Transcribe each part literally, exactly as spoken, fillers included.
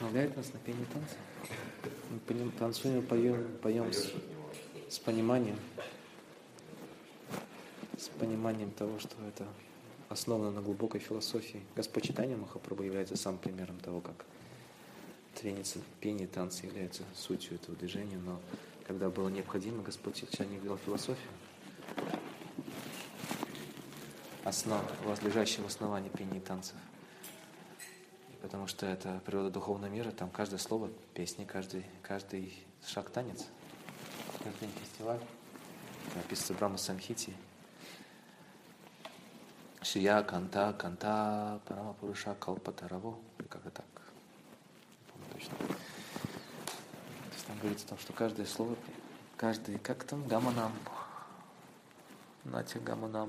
вдохновляет нас на пение танца. Мы поним, танцуем, поем, поем с, с пониманием, с пониманием того, что это основано на глубокой философии. Господь Чайтанья Махапрабху является самым примером того, как треница, пение, танцы являются сутью этого движения, но когда было необходимо, Господь Чайтанья ввел философию, основ, возлежащим в основании пения и танцев. Потому что это природа духовного мира, там каждое слово песни, каждый, каждый шаг танец, каждый фестиваль. Написано в Брахма Самхите. Шия канта канта парама пуруша калпатараво. Как-то так. Не помню точно. То есть там говорится о том, что каждое слово, каждый, как там, гаманам, натя гаманам.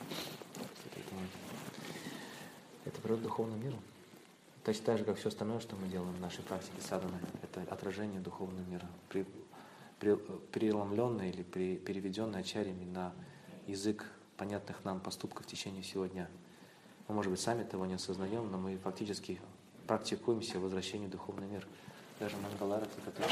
Это природа духовного мира. Точно так же, как все остальное, что мы делаем в нашей практике садханы, это отражение духовного мира, при, при, преломленное или при, переведенное ачарьями на язык понятных нам поступков в течение всего дня. Мы, может быть, сами того не осознаем, но мы фактически практикуем себе возвращение в духовный мир. Даже Мангаларати, который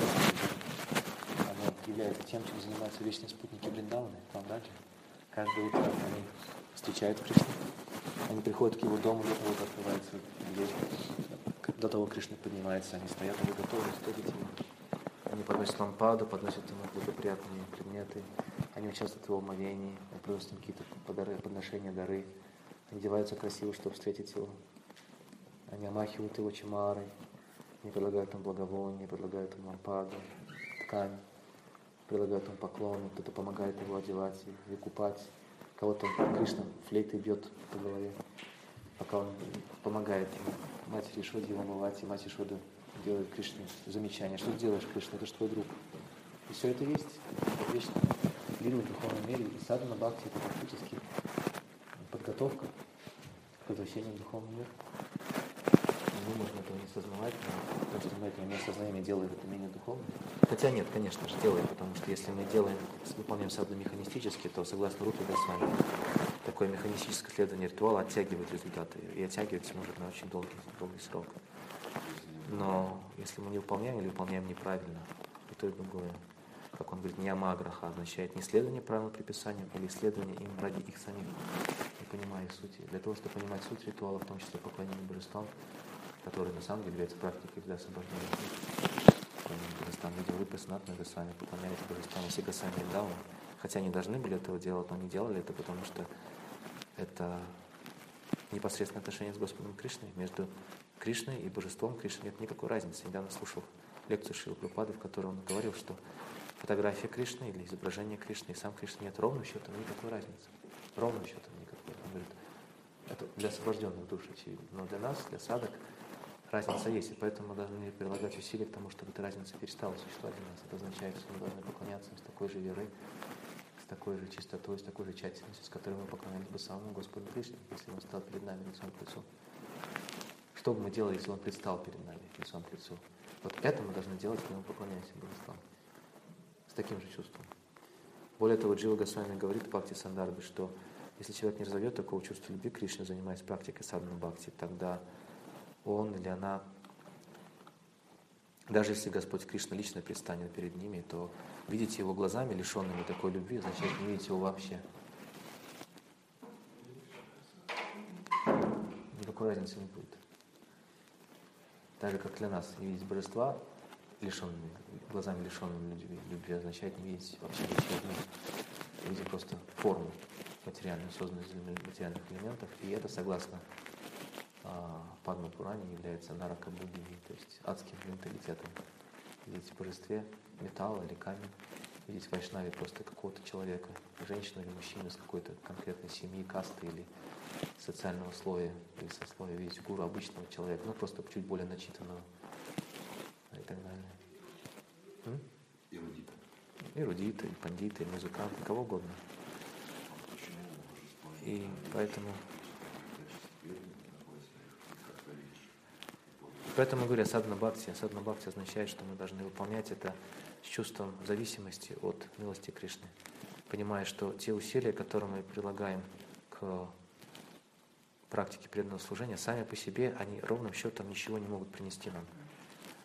она является тем, чем занимаются вечные спутники Вриндаваны, Пандаджи. Каждое утро они встречают Кришну. Они приходят к его дому, до того, как открывается дверь. До того Кришна поднимается, они стоят, они готовы встретить его. Они подносят лампаду, подносят ему благоприятные предметы. Они участвуют в его омовении, приносят ему какие-то подарки, подношения, дары. Они одеваются красиво, чтобы встретить его. Они омахивают его чамарой. Они предлагают ему благовоние, предлагают ему лампаду, ткань. Предлагают ему поклоны, кто-то помогает его одевать и купать. Кого-то Кришна флейтой бьет по голове, пока он помогает ему. Мать Ишоде его омывать, и мать Ишода делает Кришне замечание. Что ты делаешь, Кришна? Это же твой друг. И все это есть. Это вечно лилу в духовном мире. И садхана бхакти — это фактически подготовка к возвращению в духовный мир. Мы можем этого не осознавать, но то, что мы этого не осознаем и делаем, это менее духовно. Хотя нет, конечно же, делаем, потому что если мы делаем, выполняем садхану механистически, то, согласно Рупе Госвами, такое механистическое следование ритуала оттягивает результаты, и оттягивается может на очень долгий, долгий срок. Но если мы не выполняем или выполняем неправильно, и то и другое, как он говорит, ньямаграха означает не следование правилам предписаниям или исследование им ради их самих, не понимая сути. Для того, чтобы понимать суть ритуала, в том числе поклонение божествам, который на самом деле является практикой для освобождения душ. Божествам видел Рупа Санатана Госвами, поклонялись божествам все Госвами Вриндаваны. Хотя они должны были этого делать, но не делали это, потому что это непосредственное отношение с Господом Кришной. Между Кришной и божеством Кришны нет никакой разницы. Я недавно слушал лекцию Шрилы Прабхупады, в которой он говорил, что фотография Кришны или изображение Кришны и сам Кришна нет ровным счетом никакой разницы. Ровным счетом никакой. Он говорит, это для освобожденных душ очевидно. Но для нас, для садок, разница есть, и поэтому мы должны прилагать усилия к тому, чтобы эта разница перестала существовать для нас. Это означает, что мы должны поклоняться с такой же верой, с такой же чистотой, с такой же тщательностью, с которой мы поклонялись бы самому Господу Кришне, если Он стал перед нами лицом к лицу. Что бы мы делали, если Он предстал перед нами лицом к лицу? Вот это мы должны делать, когда мы поклоняемся божествам. С таким же чувством. Более того, Джива Госвами говорит в Бхакти Сандарбе, что если человек не разовьет такого чувства любви к Кришне, занимаясь практикой садхана бхакти, тогда он или она, даже если Господь Кришна лично предстанет перед ними, то видеть его глазами, лишенными такой любви, означает не видеть его вообще. Никакой разницы не будет. Так же, как для нас, не видеть божества лишенными, глазами лишенными любви, любви означает не видеть вообще ничего в мире. Видеть просто форму материальную, созданную из материальных элементов, и это, согласно Падма Пуране, является нарака буддхи, то есть адским менталитетом. Видеть в божестве металл или камень, видеть в вайшнаве просто какого-то человека, женщину или мужчину из какой-то конкретной семьи, касты или социального слоя, или сословия, видеть гуру обычного человека, ну просто чуть более начитанного и так далее. М? Эрудита. Эрудита, и пандита, и музыканты, кого угодно. И поэтому Поэтому говорю о садхана бхакти. Садхана бхакти означает, что мы должны выполнять это с чувством зависимости от милости Кришны, понимая, что те усилия, которые мы прилагаем к практике преданного служения, сами по себе, они ровным счетом ничего не могут принести нам.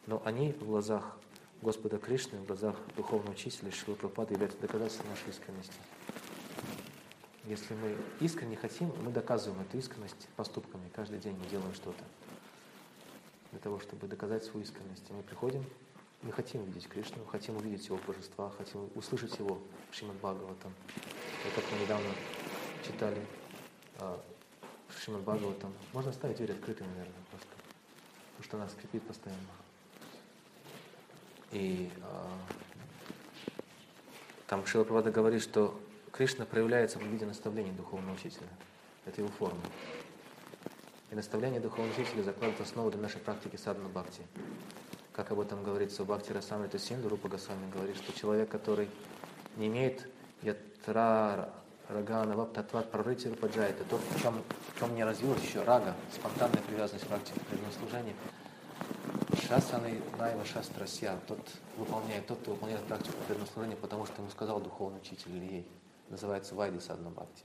Но они в глазах Господа Кришны, в глазах духовного учителя Шрилы Прабхупады являются доказательством нашей искренности. Если мы искренне хотим, мы доказываем эту искренность поступками. Каждый день мы делаем что-то для того, чтобы доказать свою искренность. И мы приходим, мы хотим видеть Кришну, хотим увидеть Его божества, хотим услышать Его в Шримад Бхагаватам. Вот как мы недавно читали а, в Шримад Бхагаватам. Можно оставить дверь открытой, наверное, просто. Потому что она скрипит постоянно. И а, там Шрила Прабхупада говорит, что Кришна проявляется в виде наставлений духовного учителя. Это его форма. И наставление духовного учителя закладывает основу для нашей практики садхана бхакти. Как об этом говорится в Бхакти Расамрита Синду, Рупа Госвами говорит, что человек, который не имеет ятра рагана ваптатват прарити рупаджайта, тот, в чем, в чем не развилась еще рага, спонтанная привязанность к практике преданного служения, шасаны найва шастрасья, тот выполняет, тот, кто выполняет практику преданного служения, потому что ему сказал духовный учитель или ей. Называется вайди садхана бхакти.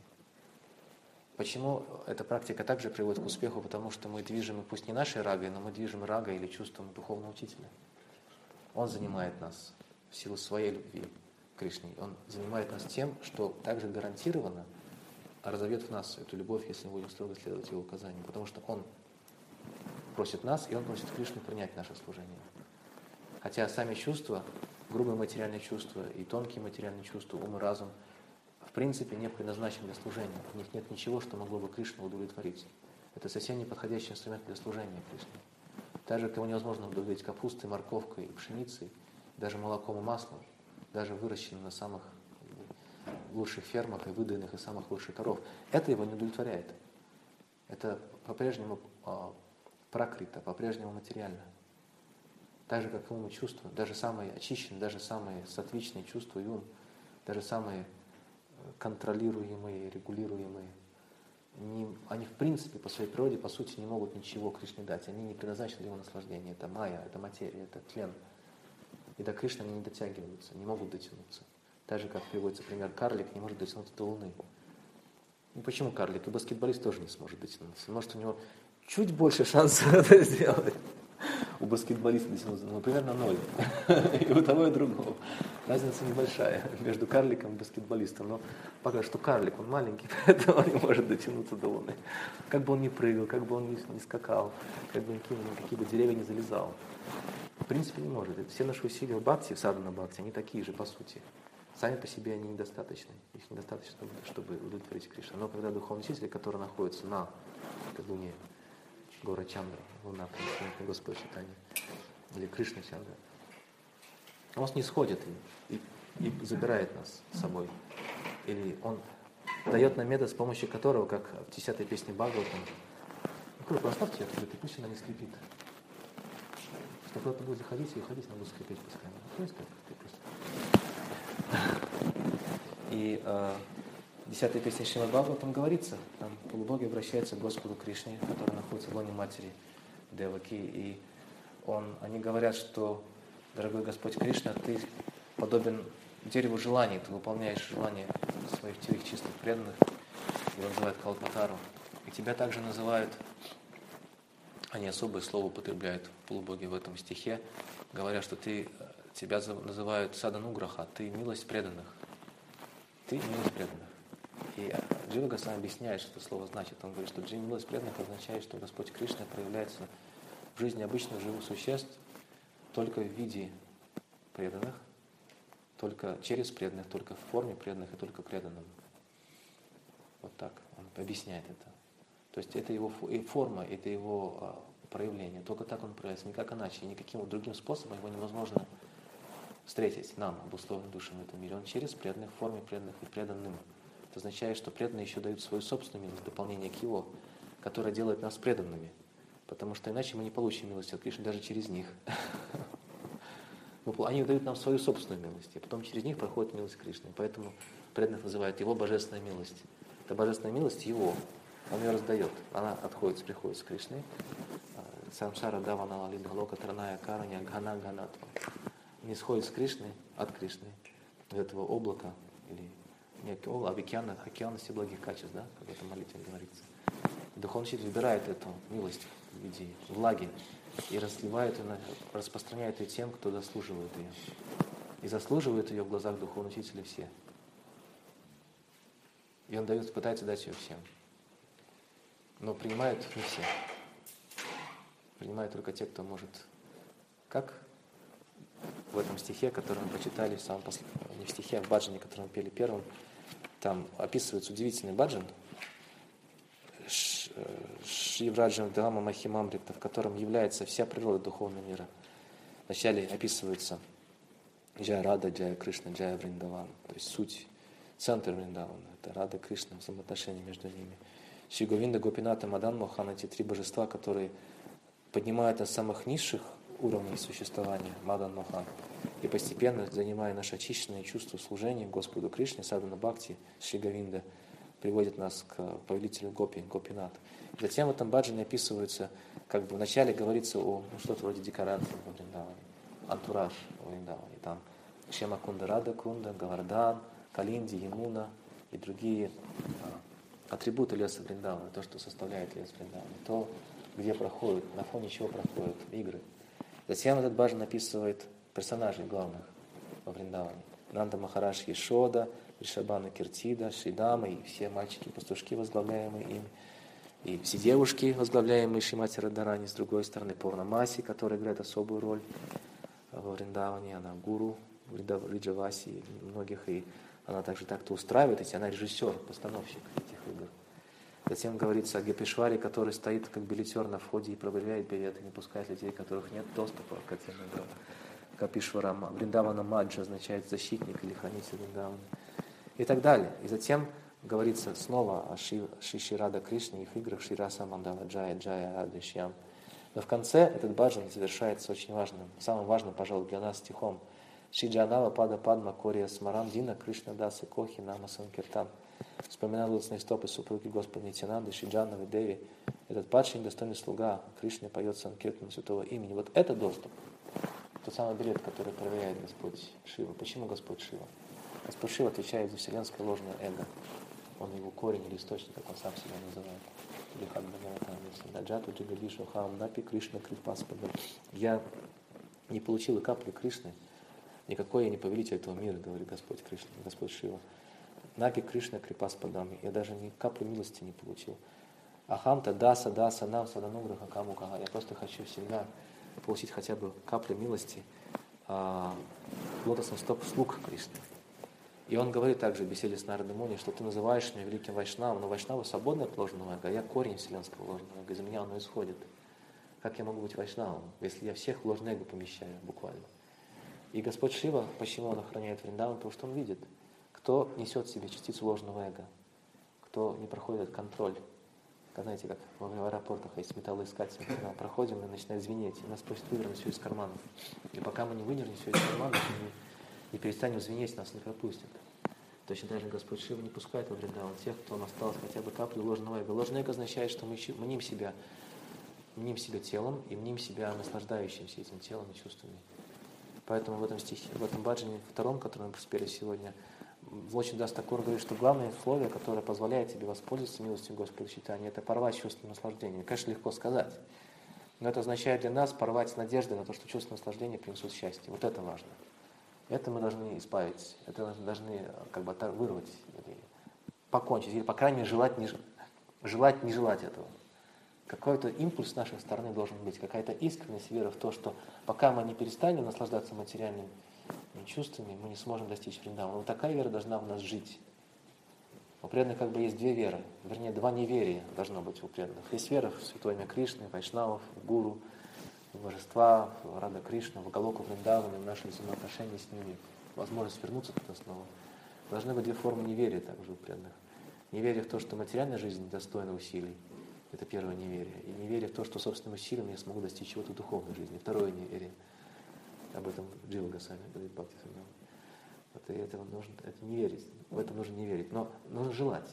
Почему эта практика также приводит к успеху? Потому что мы движимы, пусть не нашей рагой, но мы движимы рагой или чувством духовного учителя. Он занимает нас в силу своей любви к Кришне. Он занимает нас тем, что также гарантированно разовьет в нас эту любовь, если мы будем строго следовать его указаниям. Потому что он просит нас, и он просит Кришну принять наше служение. Хотя сами чувства, грубые материальные чувства и тонкие материальные чувства, ум и разум, в принципе, не предназначен для служения. В них нет ничего, что могло бы Кришну удовлетворить. Это совсем не подходящий инструмент для служения Кришне. Так же, как его невозможно удовлетворить капустой, морковкой, пшеницей, даже молоком и маслом, даже выращенным на самых лучших фермах и выдаенных из самых лучших коров. Это его не удовлетворяет. Это по-прежнему э, пракрита, по-прежнему материально. Так же, как ум и чувства, даже самые очищенные, даже самые сатвичные чувства и ум, даже самые контролируемые, регулируемые, не, они в принципе по своей природе, по сути, не могут ничего Кришне дать. Они не предназначены для его наслаждения. Это майя, это материя, это тлен. И до Кришны они не дотягиваются, не могут дотянуться. Так же, как приводится пример, карлик не может дотянуться до Луны. Ну почему карлик? И баскетболист тоже не сможет дотянуться. Может, у него чуть больше шансов это сделать. У баскетболиста дотянуться, ну, примерно ноль. И у того, и другого. Разница небольшая между карликом и баскетболистом. Но пока что карлик, он маленький, поэтому он не может дотянуться до Луны. Как бы он ни прыгал, как бы он ни, ни скакал, как бы он ни какие бы деревья не залезал. В принципе, не может. Это все наши усилия в бхакти, в садхана бхакти, они такие же, по сути. Сами по себе они недостаточны. Их недостаточно, чтобы удовлетворить Кришну. Но когда духовный учитель, который находится на Луне, Гора Чандра, Луна, Пресвятая Господа Чайтанья, или Кришна Чандра, он снисходит и, и, и забирает нас с собой. Или он дает нам метод, с помощью которого, как в десятой песне Бхагаватам, ну, круто, оставьте ее открытой, пусть она не скрипит. Что куда-то будет заходить и уходить, она будет скрипеть постоянно. Ну, и э, в десятой песне Шримад Бхагаватам говорится, там полубоги обращаются к Господу Кришне, который находится в лоне матери Деваки, и он, они говорят, что, дорогой Господь Кришна, ты подобен дереву желаний, ты выполняешь желания своих твоих чистых преданных, его называют Калпатару, и тебя также называют, они особое слово употребляют, полубоги в этом стихе, говоря, что ты, тебя называют Садануграха, ты милость преданных. Ты милость преданных. И Джива Госвами объясняет, что это слово значит. Он говорит, что Джива милость преданных означает, что Господь Кришна проявляется в жизни обычных живых существ только в виде преданных, только через преданных, только в форме преданных и только преданным. Вот так он объясняет это. То есть это его форма, это его проявление. Только так он проявляется, никак иначе. И никаким вот другим способом его невозможно встретить нам, обусловленным душам в этом мире. Он через преданных, в форме преданных и преданным. Это означает, что преданные еще дают свою собственную милость, дополнение к его, которое делает нас преданными. Потому что иначе мы не получим милость от Кришны даже через них. Они дают нам свою собственную милость, и потом через них проходит милость Кришны. Поэтому преданных называют его божественная милость. Это божественная милость его. Он ее раздает. Она отходит, приходит с Кришны. Самсара давана лидхалока тараная караня гана ганатва. Не сходит с Кришны, от Кришны, из этого облака, или некий облак, океана, океана всеблагих качеств, да, как в этом молитве говорится. Духовный учитель выбирает эту милость в виде влаги и разливает ее, распространяет ее тем, кто заслуживает ее. И заслуживает ее в глазах духовного учителя все. И он дает, пытается дать ее всем. Но принимают не все. Принимают только те, кто может. Как в этом стихе, который мы почитали в самом последнем, не в стихе, а в баджане, который мы пели первым, там описывается удивительный баджан Шривраджам Дхама Махимамрита, в котором является вся природа духовного мира. Вначале описывается Джая Рада, Джая Кришна, Джая Вриндаван, то есть суть, центр Вриндавана, это Рада, Кришна, взаимоотношения между ними. Шри Говинда, Гопината, Мадан Мохан, эти три божества, которые поднимают на самых низших уровней существования, Мадан Мохан, и постепенно, занимая наше очищенное чувство служения Господу Кришне, Садхана Бхакти, Шри Говинда, приводит нас к повелителю Гопи, Гопинат. Затем в этом баджане описывается, как бы вначале говорится о ну, что-то вроде декорации во Вриндаване, антураж во Вриндаване. Там Кшема Кунда, Рада Кунда, Гавардан, Калинди, Ямуна и другие а, атрибуты леса Вриндавана, то, что составляет лес Вриндавана, то, где проходят, на фоне чего проходят игры. Затем этот баджан описывает персонажей главных во Вриндаване. Нанда Махараш Ешода, Ришабана Киртида, Шридама и все мальчики-пастушки, возглавляемые им, и все девушки, возглавляемые Шримати Радхарани, с другой стороны, Пурнамаси, которая играет особую роль во Вриндаване, она гуру Риджаваси и многих, и она также так-то устраивает эти, она режиссер, постановщик этих игр. Затем говорится о Гопешваре, который стоит как билетер на входе и проверяет билеты, не пускает людей, у которых нет доступа к этим играм. Гопешвара, Вриндавана Маджа означает защитник или хранитель Вриндавана. И так далее. И затем говорится снова о Шри, Шри, Шри Рада Кришне, их играх Шри Раса Мандала Джая, Джая Рада Шьям. Но в конце этот баджан завершается очень важным, самым важным, пожалуй, для нас стихом. Шри Джанава Пада Падма Кория Смарам Дина Кришна Даса Кохи Нама Санкиртан. Вспоминая лотосные стопы супруги Господа Нитянанды, Шри Джановы Деви, этот падший недостойный слуга Кришны поет Санкиртан святого имени. Вот это доступ. Тот самый билет, который проверяет Господь Шива. Почему Господь Шива? Господь Шива отвечает за вселенское ложное эго. Он его корень или источник, как он сам себя называет. Я не получил и капли Кришны. Никакой я не повелитель этого мира, говорит Господь Кришна, Господь Шива. Наги Кришна Крипаспадами. Я даже ни капли милости не получил. Ахамта даса даса нам садануграха камукага. Я просто хочу всегда получить хотя бы каплю милости а, лотосных стоп слуг Кришны. И он говорит также в беседе с Нарада Муни, что ты называешь меня великим вайшнавом, но вайшнава свободное от ложного эго, а я корень вселенского ложного эго, из меня оно исходит. Как я могу быть вайшнавом, если я всех в ложное эго помещаю буквально? И Господь Шива, почему он охраняет Вриндаван, потому что он видит, кто несет в себе частицу ложного эго, кто не проходит этот контроль. Как, знаете, как в аэропортах есть металлоискатель, когда мы проходим и начинает звенеть, и нас просят выдернуть все из карманов. И пока мы не выдернем все из карманов, мы не перестанем звенеть, нас не пропустят. Точно так же Господь Шива не пускает во Вриндаван тех, кто осталось хотя бы каплю ложного эго. Ложное эго означает, что мы мним себя, мним себя телом и мним себя наслаждающимся этим телом и чувствами. Поэтому в этом стихе, в этом баджане втором, который мы проспели сегодня, Лочин Дас Такур говорит, что главное условие, которое позволяет тебе воспользоваться милостью Господа Чайтаньи, это порвать чувство наслаждения. Конечно, легко сказать, но это означает для нас порвать надежды на то, что чувство наслаждения принесут счастье. Вот это важно. Это мы должны избавить, это мы должны как бы вырвать, или покончить, или, по крайней мере, желать не, желать, не желать этого. Какой-то импульс с нашей стороны должен быть, какая-то искренность, вера в то, что пока мы не перестанем наслаждаться материальными чувствами, мы не сможем достичь Вриндавана. Вот такая вера должна в нас жить. У преданных как бы есть две веры, вернее, два неверия должно быть у преданных. Есть вера в святое имя Кришны, Вайшнавов, в Гуру, в божества, в Рада Кришну, в Галоку Вриндавана, в наши взаимоотношения с ними, возможность вернуться туда снова. Должны быть две формы неверия также у преданных. Неверие в то, что материальная жизнь достойна усилий. Это первое неверие. И неверие в то, что собственным усилием я смогу достичь чего-то в духовной жизни. Второе неверие. Об этом Джива Госвами говорит Бхактисиддханта. Вот и этого нужно, это не верить. В это нужно не верить. Но нужно желать.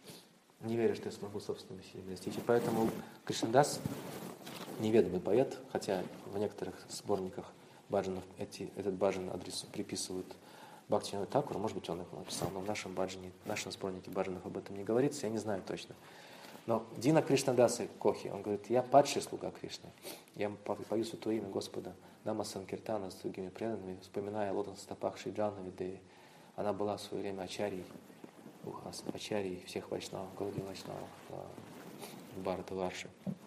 Не верю, что я смогу собственным усилием достичь. И поэтому Кришнадас, неведомый поэт, хотя в некоторых сборниках баджанов эти, этот баджан адресу приписывают Бхактивиноду Такуру, может быть, он их написал, но в нашем баджане, в нашем сборнике баджанов об этом не говорится, я не знаю точно. Но Дина Кришнадаса Кохи, он говорит, я падший слуга Кришны. Я пою святое имя Господа, Нама Санкиртана с другими преданными, вспоминая о лотосных стопах Шри Джаннави Деви. Она была в свое время ачарьей, ачарьей всех вайшнавов, Гаудия вайшнавов в Бхаратаварше,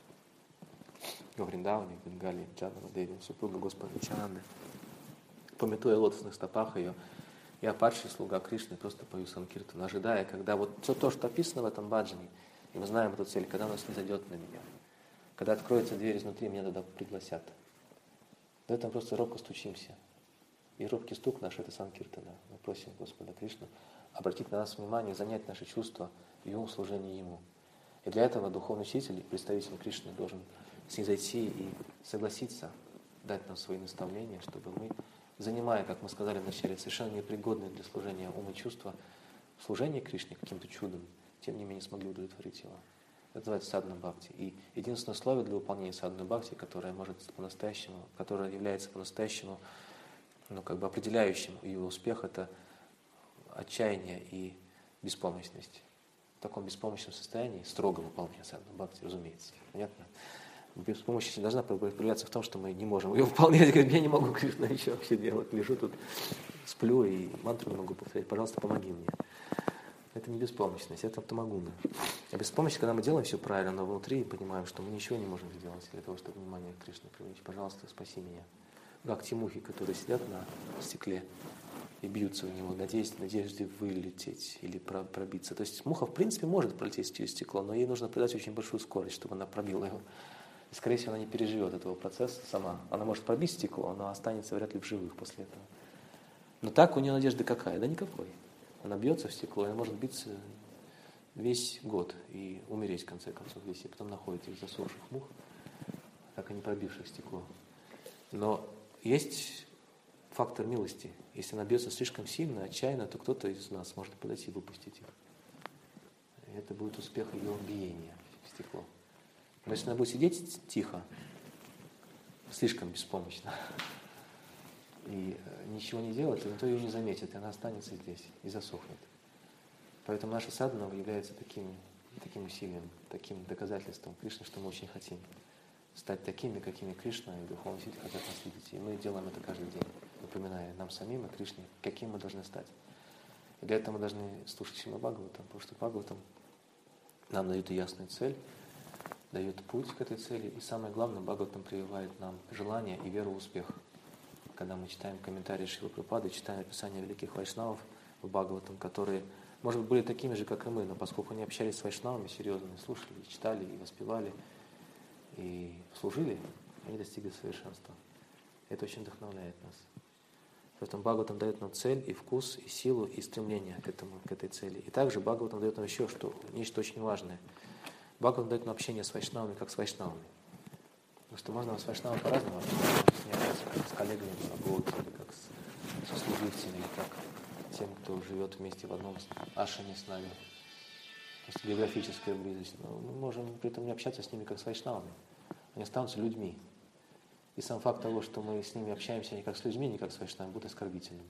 в Вриндаване, в Бенгалии, Джаннава Деви, супруга Господа Нитьянанды. Пометуя о лотосных стопах ее, я падший слуга Кришны, просто пою Санкиртан, ожидая, когда вот все то, что описано в этом баджане, и мы знаем эту цель, когда нас не зайдет на меня, когда откроется дверь изнутри, меня туда пригласят. В этом просто робко стучимся. И робкий стук наш — это Санкиртана. Мы просим Господа Кришну обратить на нас внимание, занять наши чувства в Ему, служении Ему. И для этого духовный учитель, представитель Кришны, должен снизойти и согласиться дать нам свои наставления, чтобы мы, занимая, как мы сказали вначале, совершенно непригодные для служения ум и чувства, в служении Кришне каким-то чудом, тем не менее смогли удовлетворить его. Это называется садхана бхакти. И единственное условие для выполнения садхана бхакти, которое может по-настоящему, которое является по-настоящему, ну, как бы определяющим его успех, это отчаяние и беспомощность. В таком беспомощном состоянии строго выполнение садхана бхакти, разумеется. Понятно? Беспомощность должна проявляться в том, что мы не можем ее выполнять. Говорит, я не могу, Кришна, еще вообще делать. Лежу тут, сплю и мантру не могу повторять. Пожалуйста, помоги мне. Это не беспомощность, это тамагуна. А беспомощность, когда мы делаем все правильно, но внутри понимаем, что мы ничего не можем сделать для того, чтобы внимание к Кришне привлечь. Пожалуйста, спаси меня. Как те мухи, которые сидят на стекле и бьются в него, надеясь, в надежде вылететь или пробиться. То есть муха, в принципе, может пролететь через стекло, но ей нужно придать очень большую скорость, чтобы она пробила его. И, скорее всего, она не переживет этого процесса сама. Она может пробить стекло, но останется вряд ли в живых после этого. Но так у нее надежда какая? Да никакой. Она бьется в стекло, и она может биться весь год и умереть, в конце концов, если потом находит этих засохших мух, так и не пробивших стекло. Но есть фактор милости. Если она бьется слишком сильно, отчаянно, то кто-то из нас может подойти и выпустить их. И это будет успех ее биения в стекло. Но если она будет сидеть тихо, слишком беспомощно, и ничего не делать, то никто ее не заметит, и она останется здесь и засохнет. Поэтому наша садхана является таким, таким усилием, таким доказательством Кришны, что мы очень хотим стать такими, какими Кришна и духовные учителя хотят нас видеть. И мы делаем это каждый день, напоминая нам самим и Кришне, каким мы должны стать. И для этого мы должны слушать Шримад Бхагаватам, потому что Бхагаватам нам дает ясную цель, дает путь к этой цели, и самое главное, Бхагаватам прививает нам желание и веру в успех. Когда мы читаем комментарии Шрилы Прабхупады, читаем описания великих вайшнавов в Бхагаватам, которые, может быть, были такими же, как и мы, но поскольку они общались с вайшнавами серьезно, слушали, и читали, и воспевали, и служили, они достигли совершенства. Это очень вдохновляет нас. Поэтому Бхагаватам дает нам цель, и вкус, и силу, и стремление к этому, к этой цели. И также Бхагаватам дает нам еще что, нечто очень важное. Бхагаватам дает нам общение с вайшнавами, как с вайшнавами. Потому что можно с вайшнавами по-разному общаться, как с коллегами в работе, или как с сослуживцами, или как тем, кто живет вместе в одном ашраме с нами. Просто географическая близость. Но мы можем при этом не общаться с ними, как с вайшнавами. Они останутся людьми. И сам факт того, что мы с ними общаемся не как с людьми, не как с вайшнавами, будет оскорбительным.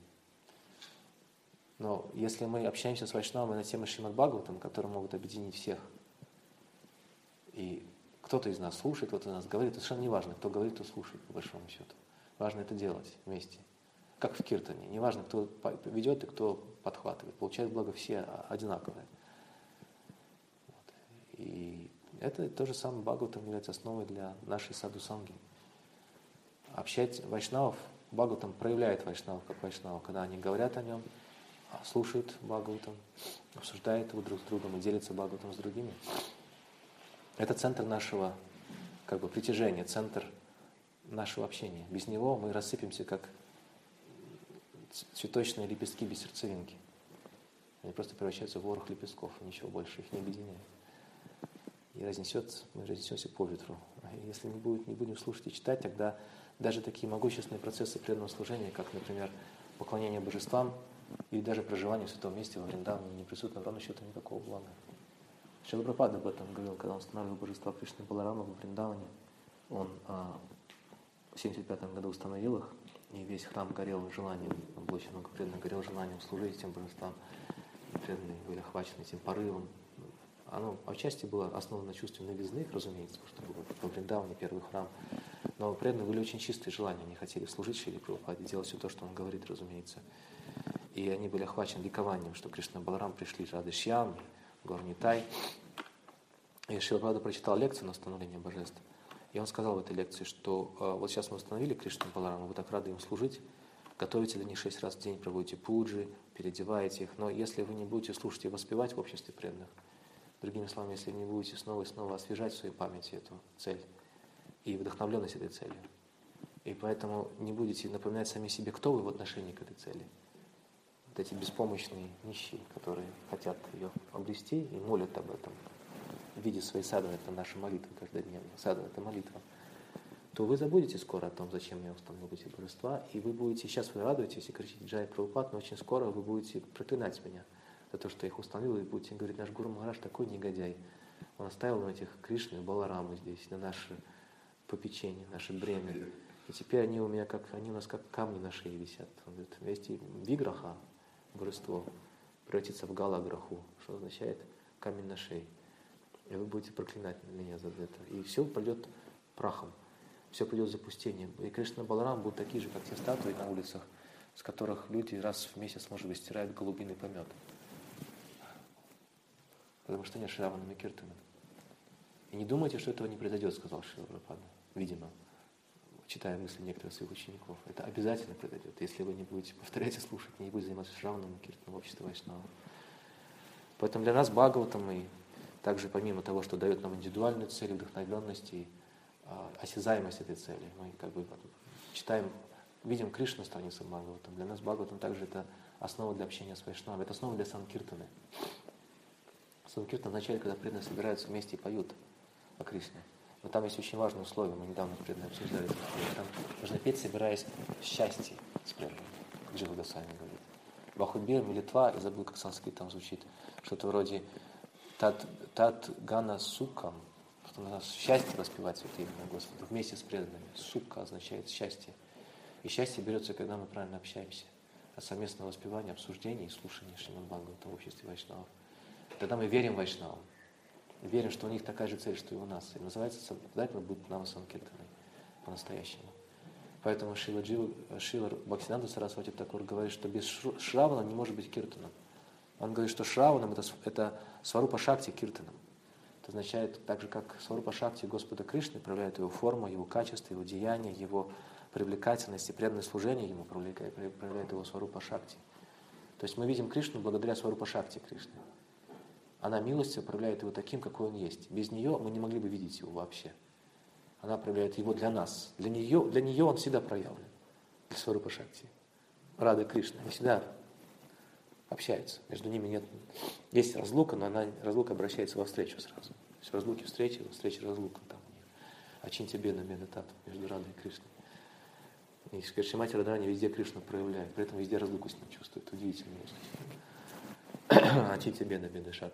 Но если мы общаемся с вайшнавами на темы Шримад Бхагаватам, которые могут объединить всех, и кто-то из нас слушает, кто-то из нас говорит, это совершенно не важно, кто говорит, кто слушает, по большому счету. Важно это делать вместе. Как в киртане. Не важно, кто ведет и кто подхватывает. Получают благо все одинаковые. Вот. И это то же самое Бхагаватам является основой для нашей саду-санги. Общать вайшнавов, Бхагаватам проявляет вайшнавов как вайшнавов, когда они говорят о нем, слушают Бхагаватам, обсуждают его друг с другом и делятся Бхагаватам с другими. Это центр нашего как бы, притяжения, центр нашего общения. Без него мы рассыпемся, как цветочные лепестки без сердцевинки. Они просто превращаются в ворох лепестков, и ничего больше их не объединяет. И разнесет, мы разнесемся по ветру. И если мы будет, не будем слушать и читать, тогда даже такие могущественные процессы преданного служения, как, например, поклонение божествам или даже проживание в святом месте во Вриндаване, не присутствует на равном счету никакого блага. Шрила Прабхупада об этом говорил, когда он устанавливал божества Кришны Баларама во Вриндаване. Он а, в семьдесят пятом году установил их, и весь храм горел желанием, там было очень много преданных, горел желанием служить этим божествам. И преданные были охвачены этим порывом оно отчасти было основано на чувстве новизны, разумеется, потому что было во Вриндаване первый храм. Но преданные были очень чистые желания, они хотели служить Шриле Прабхупаде, делать все то, что он говорит, разумеется. И они были охвачены ликованием, что Кришна и Баларам пришли, Рады Шьям, Гаур Нитай. И Шрила Прабхупада прочитал лекцию на становление божеств. И он сказал в этой лекции, что э, вот сейчас мы установили Кришну и Баларама, вы так рады им служить, готовите для них шесть раз в день, проводите пуджи, переодеваете их. Но если вы не будете слушать и воспевать в обществе преданных, другими словами, если вы не будете снова и снова освежать в своей памяти эту цель и вдохновленность этой целью, и поэтому не будете напоминать сами себе, кто вы в отношении к этой цели. Вот эти беспомощные нищие, которые хотят ее обрести и молят об этом в виде своей садханы, это наша молитва каждодневная, садхана — это молитва, то вы забудете скоро о том, зачем я установил эти божества, и вы будете, сейчас вы радуетесь и кричите «Джай Прабхупад», но очень скоро вы будете проклинать меня за то, что я их установил, и будете говорить: наш Гуру Махарадж такой негодяй, он оставил нам этих Кришну и Балараму здесь, на наше попечение, наше бремя, и теперь они у меня как, они у нас как камни на шее висят. Он говорит, если виграха, божество, превратится в галаграху, что означает камень на шее, и вы будете проклинать меня за это, и все пойдет прахом, все пойдет запустением. И Кришна и Баларам будут такие же, как те статуи на улицах, с которых люди раз в месяц, может быть, стирают голубиный помет. Потому что нет Шравана и Киртана. И не думайте, что этого не произойдет, сказал Шрила Прабхупада. Видимо, читая мысли некоторых своих учеников. Это обязательно произойдет, если вы не будете повторять и слушать, не будете заниматься Шраваном и Киртаном в обществе Вайшнава. Поэтому для нас Бхагаватам, и также помимо того, что дает нам индивидуальную цель, вдохновленность и а, осязаемость этой цели, мы как бы читаем, видим Кришну на странице Бхагаватам. Для нас Бхагаватам также это основа для общения с Вайшнавом, это основа для Санкиртаны. Санкиртана означает, когда преданные собираются вместе и поют о Кришне. Но там есть очень важное условие, мы недавно преданные обсуждали, там нужно петь, собираясь в счастье с преданными, как Джива Госвами говорит. Бахудбир, Милитва, я забыл, как санскрит там звучит, что-то вроде тат, тат гана сукам, что надо счастье воспевать святые имена Господа вместе с преданными. Сукка означает счастье. И счастье берется, когда мы правильно общаемся. От совместного воспевания, обсуждения и слушания Шримад Бхагаватам в обществе вайшнавов. Тогда мы верим вайшнавам. Верим, что у них такая же цель, что и у нас. И называется, обязательно будет Нама Санкиртаной по-настоящему. Поэтому Шрила, Джива, Шрила Бхактисиддханта Сарасвати Такур говорит, что без Шравана не может быть Киртаном. Он говорит, что Шраванам это, это Сварупа Шакти Киртаном. Это означает, так же как Сварупа Шакти Господа Кришны проявляет его форму, его качество, его деяния, его привлекательность и преданное служение ему проявляет, проявляет его Сварупа Шакти. То есть мы видим Кришну благодаря Сварупа Шакти Кришны. Она милостью проявляет его таким, какой он есть. Без нее мы не могли бы видеть его вообще. Она проявляет его для нас. Для нее, для нее он всегда проявлен. Для Сварупа Шакти. Рада Кришна. Они всегда общаются. Между ними нет... Есть разлука, но она, разлука обращается во встречу сразу. То есть в разлуке встречи, во встрече разлука. Там у них. Ачинтя Беда Медатат между Радой и Кришной. И Шримати Радхарани везде Кришну проявляет. При этом везде разлуку с ним чувствует. Удивительно. Ачинтя Беда Медатат.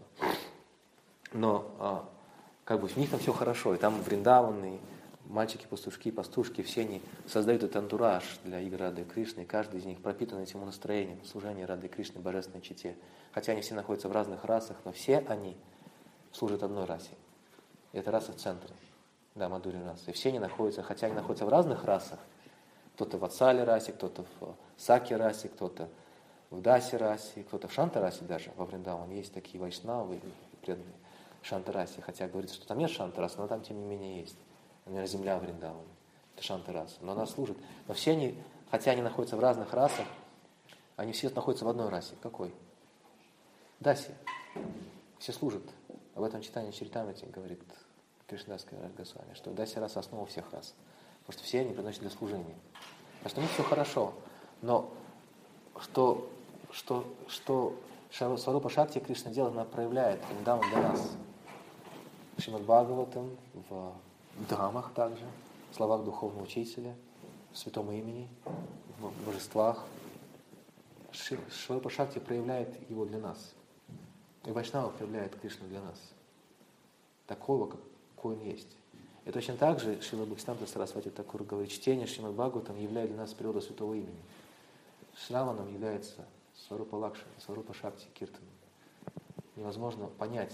Но а, как бы в них там все хорошо. И там Вриндаваны, мальчики, пастушки, пастушки, все они создают этот антураж для игр Рады Кришны, и каждый из них пропитан этим настроением служения Рады Кришны, божественной чете. Хотя они все находятся в разных расах, но все они служат одной расе. И эта раса в центре, да, Мадхури раса. И все они находятся, хотя они находятся в разных расах, кто-то в Ватсале расе, кто-то в Саке расе, кто-то в Дасе расе, кто-то в Шанта расе даже, во Вриндаване есть такие вайшнавы, преданные Шанта расе, хотя говорится, что там нет Шанта расы, но там тем не менее есть. Например, земля Вриндавана, это Шанта раса, но она служит. Но все они, хотя они находятся в разных расах, они все находятся в одной расе. Какой? Дасе. Все служат. Об этом читании Чаритамрити говорит Кришнадас Кавирaj Госвами, что Даси раса основа всех рас. Потому что все они приносят для служения. Потому что у них все хорошо. Но что, что, что Сварупа Шакти Кришна делает, она проявляет Вриндаван для нас. В Шримад Бхагаватам, в драмах также, в словах духовного учителя, в святом имени, в божествах. Сварупа Шакти проявляет его для нас. И Вайшнава проявляет Кришну для нас. Такого, какой он есть. И точно так же Шрила Бхактисиддханта Сарасвати Такур говорит, чтение Шримад Бхагаватам являет для нас природу святого имени. Шраваном является Сварупа Лакшми, Сварупа Шакти Киртаном. Невозможно понять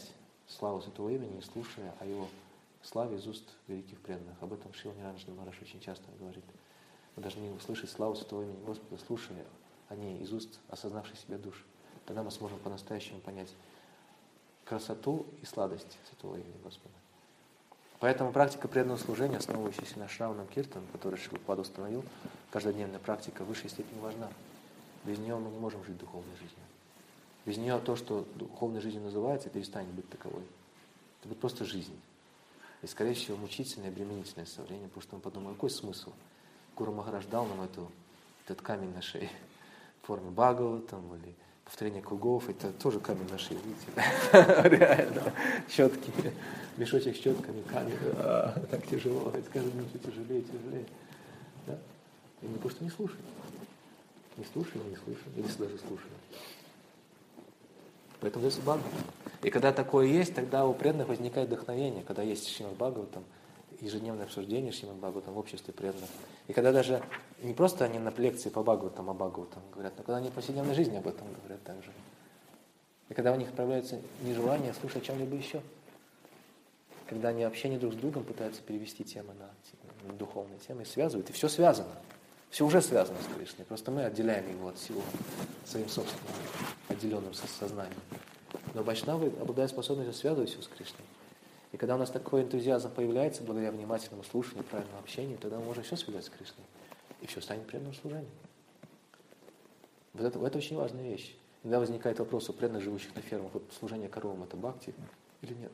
славу Святого имени, не слушая о Его славе из уст великих преданных. Об этом Шрила Ниранджана Махарадж очень часто говорит. Мы должны услышать славу Святого имени Господа, слушая о ней из уст осознавших себя душ. Тогда мы сможем по-настоящему понять красоту и сладость Святого имени Господа. Поэтому практика преданного служения, основывающаяся на Шраванам Киртан, который Шрила Прабхупада установил, каждодневная практика в высшей степени важна. Без нее мы не можем жить духовной жизнью. Без нее то, что духовной жизнью называется, перестанет быть таковой. Это будет просто жизнь. И, скорее всего, мучительная и обременительная со временем, потому что мы подумаем, какой смысл? Гуру Махарадж дал нам эту, этот камень на шее в форме Бхагаватам или повторение кругов. Это тоже камень на шее, видите? Реально. Четкий. Мешочек с четками, камень. Так тяжело. Это каждую минуту тяжелее, тяжелее. Да? И мы просто не слушаем. Не слушаем, не слушаем. Или даже слушаем. Поэтому здесь Бхагаватам. И когда такое есть, тогда у преданных возникает вдохновение, когда есть Шримад Бхагаватам, ежедневное обсуждение Шримад Бхагаватам в обществе преданных. И когда даже не просто они на лекции по Бхагаватам, о Бхагаватам говорят, но когда они в повседневной жизни об этом говорят также. И когда у них проявляется нежелание слушать о чем-либо еще. Когда они общение друг с другом пытаются перевести темы на, на духовные темы и связывают, и все связано. Все уже связано с Кришной. Просто мы отделяем его от всего своим собственным отделенным сознанием. Но вайшнавы обладают способностью связывать все с Кришной. И когда у нас такой энтузиазм появляется, благодаря внимательному слушанию, правильному общению, тогда мы можем все связать с Кришной. И все станет преданным служением. Вот это, это очень важная вещь. Иногда возникает вопрос у преданных, живущих на фермах, вот служение коровам это бхакти или нет?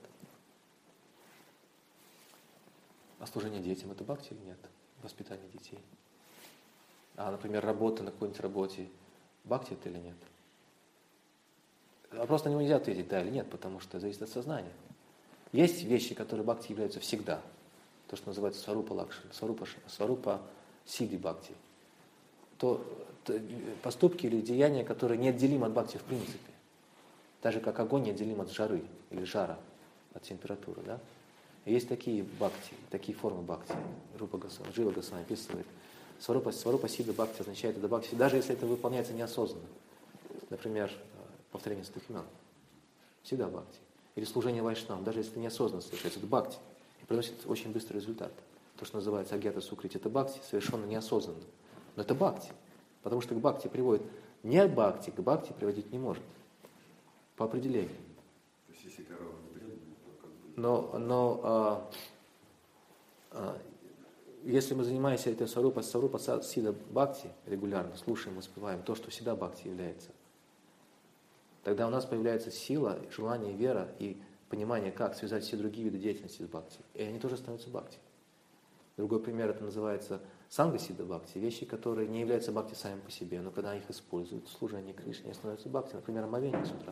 А служение детям это бхакти или нет? Воспитание детей. А, например, работа на какой-нибудь работе, бхакти это или нет? Вопрос на него нельзя ответить, да или нет, потому что зависит от сознания. Есть вещи, которые бхакти являются всегда. То, что называется сварупа лакшана, сварупа, сварупа сидhi бхакти. То, то поступки или деяния, которые неотделимы от бхакти в принципе. Так же, как огонь неотделим от жары или жара, от температуры. Да? И есть такие бхакти, такие формы бхакти. Рупа Госвами, Джива Госвами описывает. Сварупа, сварупа сидха бхакти означает это бхакти, даже если это выполняется неосознанно. Например, повторение святых имен. Всегда бхакти. Или служение вайшнавам, даже если это неосознанно совершается, это бхакти. И приносит очень быстрый результат. То, что называется агьята сукрити, это бхакти, совершенно неосознанно. Но это бхакти. Потому что к бхакти приводит не бхакти, к бхакти приводить не может. По определению. То есть, если корова не преданная, то как бы... Но, но а, а, если мы занимаемся этой сварупа, сварупа сидха бхакти регулярно, слушаем, воспеваем то, что всегда бхакти является, тогда у нас появляется сила, желание, вера и понимание, как связать все другие виды деятельности с бхакти. И они тоже становятся бхакти. Другой пример, это называется санга-сидха бхакти, вещи, которые не являются бхакти сами по себе, но когда их используют в служении Кришне, они становятся бхакти. Например, омовение с утра.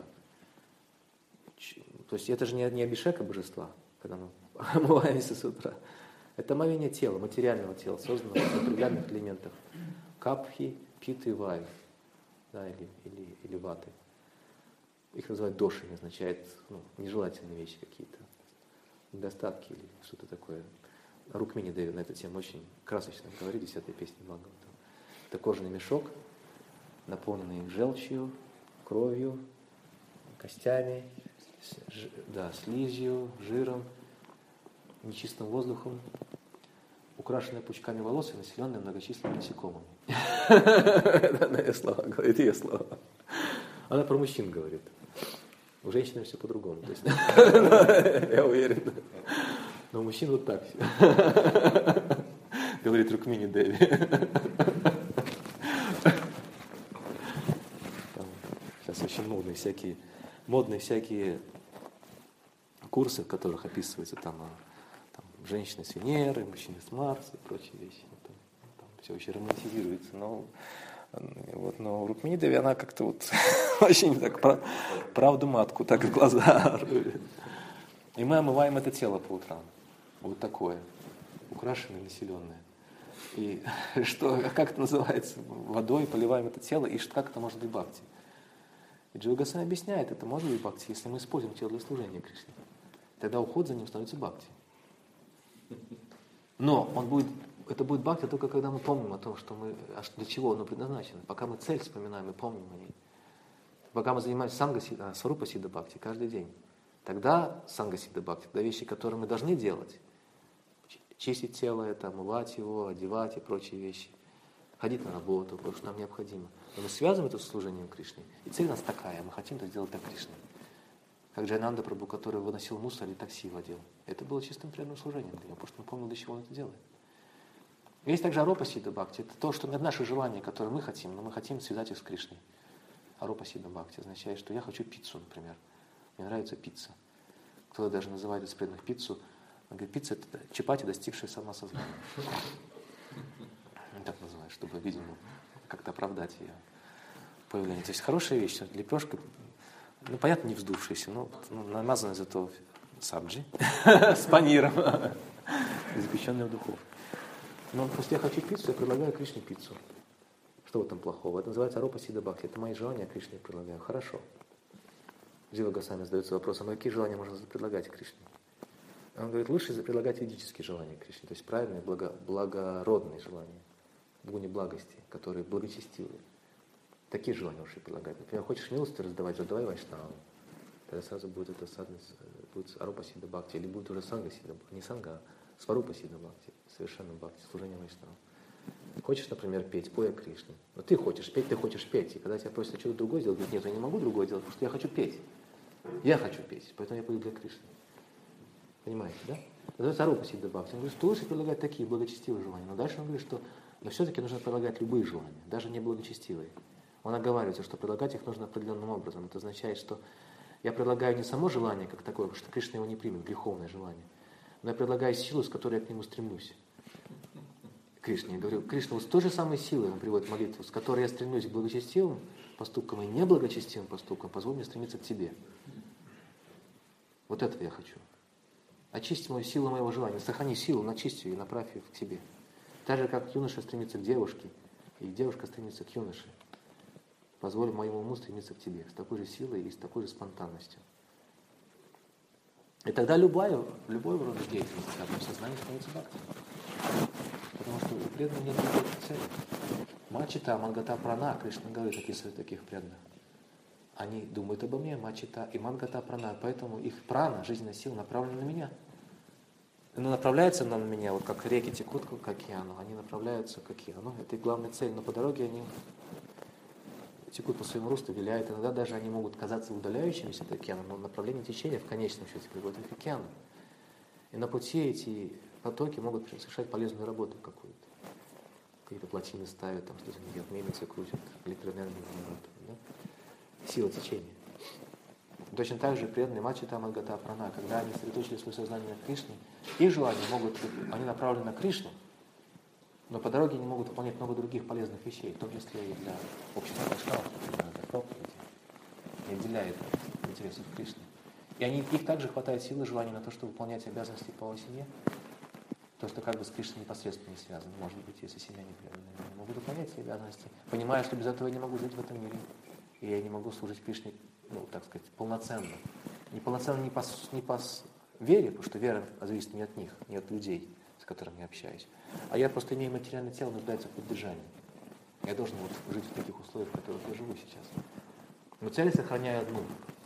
То есть это же не, не абишека божества, когда мы омываемся с утра. Это омовение тела, материального тела, созданного из определенных элементов. Капхи, питы и ваю, да, или, или, или ваты. Их называют дошами, означает ну, нежелательные вещи какие-то, недостатки или что-то такое. Рукмини Деви на эту тему очень красочно говорит, десятая песня Бхагаватам. Это кожаный мешок, наполненный желчью, кровью, костями, ж, да, слизью, жиром, нечистым воздухом, украшенный пучками волос и населенный многочисленными насекомыми. Это она ее слова говорит, ее слова. Она про мужчин говорит. У женщины все по-другому. То есть, я уверен. Но у мужчин вот так все. Говорит Рукмини Деви. Сейчас очень модные всякие, модные всякие курсы, в которых описывается там, там женщины с Венеры, мужчины с Марса и прочие вещи. Там, там все очень романтизируется. Но Вот, но Рукмини Деви, она как-то вот очень так правду матку так в глаза рубит. И мы омываем это тело по утрам. Вот такое, украшенное, населенное. И что, как это называется? Водой поливаем это тело, и как это может быть бхакти? И Джива Госвами объясняет, это может быть бхакти, если мы используем тело для служения Кришне. Тогда уход за ним становится бхакти. Но он будет, это будет бхакти только когда мы помним о том, что мы, для чего оно предназначено. Пока мы цель вспоминаем и помним о ней. Пока мы занимаемся санга сварупа сидха бхакти каждый день. Тогда санга-сиддха бхакти, тогда вещи, которые мы должны делать, чистить тело, это, омывать его, одевать и прочие вещи, ходить на работу, потому что нам необходимо. Но мы связываем это с служением Кришне. И цель у нас такая, мы хотим это сделать так Кришне. Как Джайнанда Прабху, который выносил мусор и такси водил. Это было чистым преданным служением для него, потому что он помнил, для чего он это делает. Есть также аропа-сиддха бхакти. Это то, что наши желания, которые мы хотим, но мы хотим связать их с Кришной. Аропа-сиддха бхакти означает, что я хочу пиццу, например. Мне нравится пицца. Кто-то даже называет из преданных пиццу. Он говорит, пицца — это чапати, достигшая самосознания. Он так называют, чтобы, видимо, как-то оправдать ее появление. То есть хорошая вещь, лепешка, ну, понятно, не вздувшаяся, но ну, намазанная зато сабджи с паниром, запеченная в духовке. Но если я хочу пиццу, я предлагаю Кришне пиццу. Что в этом плохого? Это называется аропа-сиддха бхакти. Это мои желания, Кришне предлагаю. Хорошо. Джива Госвами задается вопросом, а какие желания можно предлагать Кришне? Он говорит, лучше предлагать ведические желания Кришне, то есть правильные, благо, благородные желания, гуни благости, которые благочестивые. Такие желания лучше предлагать. Например, хочешь милости раздавать, раздавай вайшнавам. Тогда сразу будет это садность, будет аропа-сиддха бхакти, или будет уже санга-сиддха бхакти, не санга, а сварупа-сиддха бхакти, совершенно бхакти, служение вайшнавам. Хочешь, например, петь, пой о Кришне. Но ты хочешь петь, ты хочешь петь. И когда тебя просят что-то другое сделать, говорит, нет, я не могу другое делать, потому что я хочу петь. Я хочу петь, поэтому я пою для Кришны. Понимаете, да? Это аропа-сиддха бхакти. Он говорит, что лучше предлагать такие благочестивые желания. Но дальше он говорит, что но все-таки нужно предлагать любые желания, даже не благочестивые. Он оговаривается, что предлагать их нужно определенным образом. Это означает, что я предлагаю не само желание как такое, потому что Кришна его не примет, греховное желание. Но я предлагаю силу, с которой я к нему стремлюсь. Кришне. Я говорю, Кришна, вот с той же самой силой, он приводит молитву, с которой я стремлюсь к благочестивым поступкам и неблагочестивым поступкам, позволь мне стремиться к тебе. Вот этого я хочу. Очисти мою силу моего желания, сохрани силу, начисти ее и направь ее к тебе. Так же, как юноша стремится к девушке, и девушка стремится к юноше. Позволь моему уму стремиться к тебе, с такой же силой и с такой же спонтанностью. И тогда любая, любой род деятельности, в одном сознании становится бхакти. Потому что у преданных нет другой цели. Мачита, Мангата, Прана, Кришна говорит, описывает таких преданных. Они думают обо мне, Мачита и Мангата, Прана, поэтому их прана, жизненная сила, направлена на меня. Но направляется она на меня, вот как реки текут к океану, они направляются к океану. Это их главная цель, но по дороге они текут по своему руслу, виляют. Иногда даже они могут казаться удаляющимися от океана, но направление течения в конечном счете приводит их к океану. И на пути эти потоки могут совершать полезную работу какую-то. Какие-то плотины ставят, там что-то делают, мельницы крутят, электроэнергию генерируют. Да? Сила течения. Точно так же преданные Мачита, Мангата, Прана, когда они сосредоточили свое сознание на Кришне, их желания могут, они направлены на Кришну, но по дороге они могут выполнять много других полезных вещей, в том числе и для общества вайшнавов, для проповеди, не отделяет интересов Кришны. И они, их также хватает силы, желания на то, чтобы выполнять обязанности по семье, то, что как бы с Кришной непосредственно не связано. Может быть, если семья не преданная, я могу выполнять свои обязанности, понимая, что без этого я не могу жить в этом мире, и я не могу служить Кришне, ну, так сказать, полноценно. Не полноценно не по, не по вере, потому что вера зависит не от них, не от людей, с которыми я общаюсь. А я просто имею материальное тело, нуждается в поддержании. Я должен вот жить в таких условиях, в которых я живу сейчас. Но цель сохраняю одну.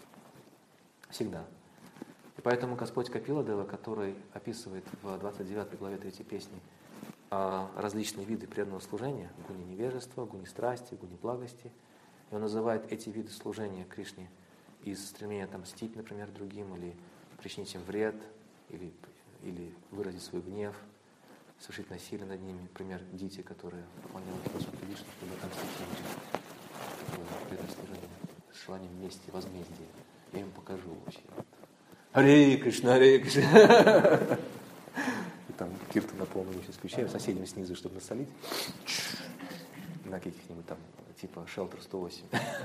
Всегда. И поэтому Господь Капиладева, который описывает в двадцать девятой главе третьей песни различные виды преданного служения, гуни невежества, гуни страсти, гуни благости, и он называет эти виды служения Кришне из стремления отомстить, например, другим, или причинить им вред, или, или выразить свой гнев, совершить насилие над ними. Например, Дити, которые выполняют Господу Вишну, чтобы отомстить им. Такое преданное служение с желанием мести, возмездия. Я им покажу вообще. Харе Кришна, Харе Кришна. И там кирту на полную сейчас включаем, соседям снизу, чтобы насолить. На каких-нибудь там, типа Шелтер сто восемь.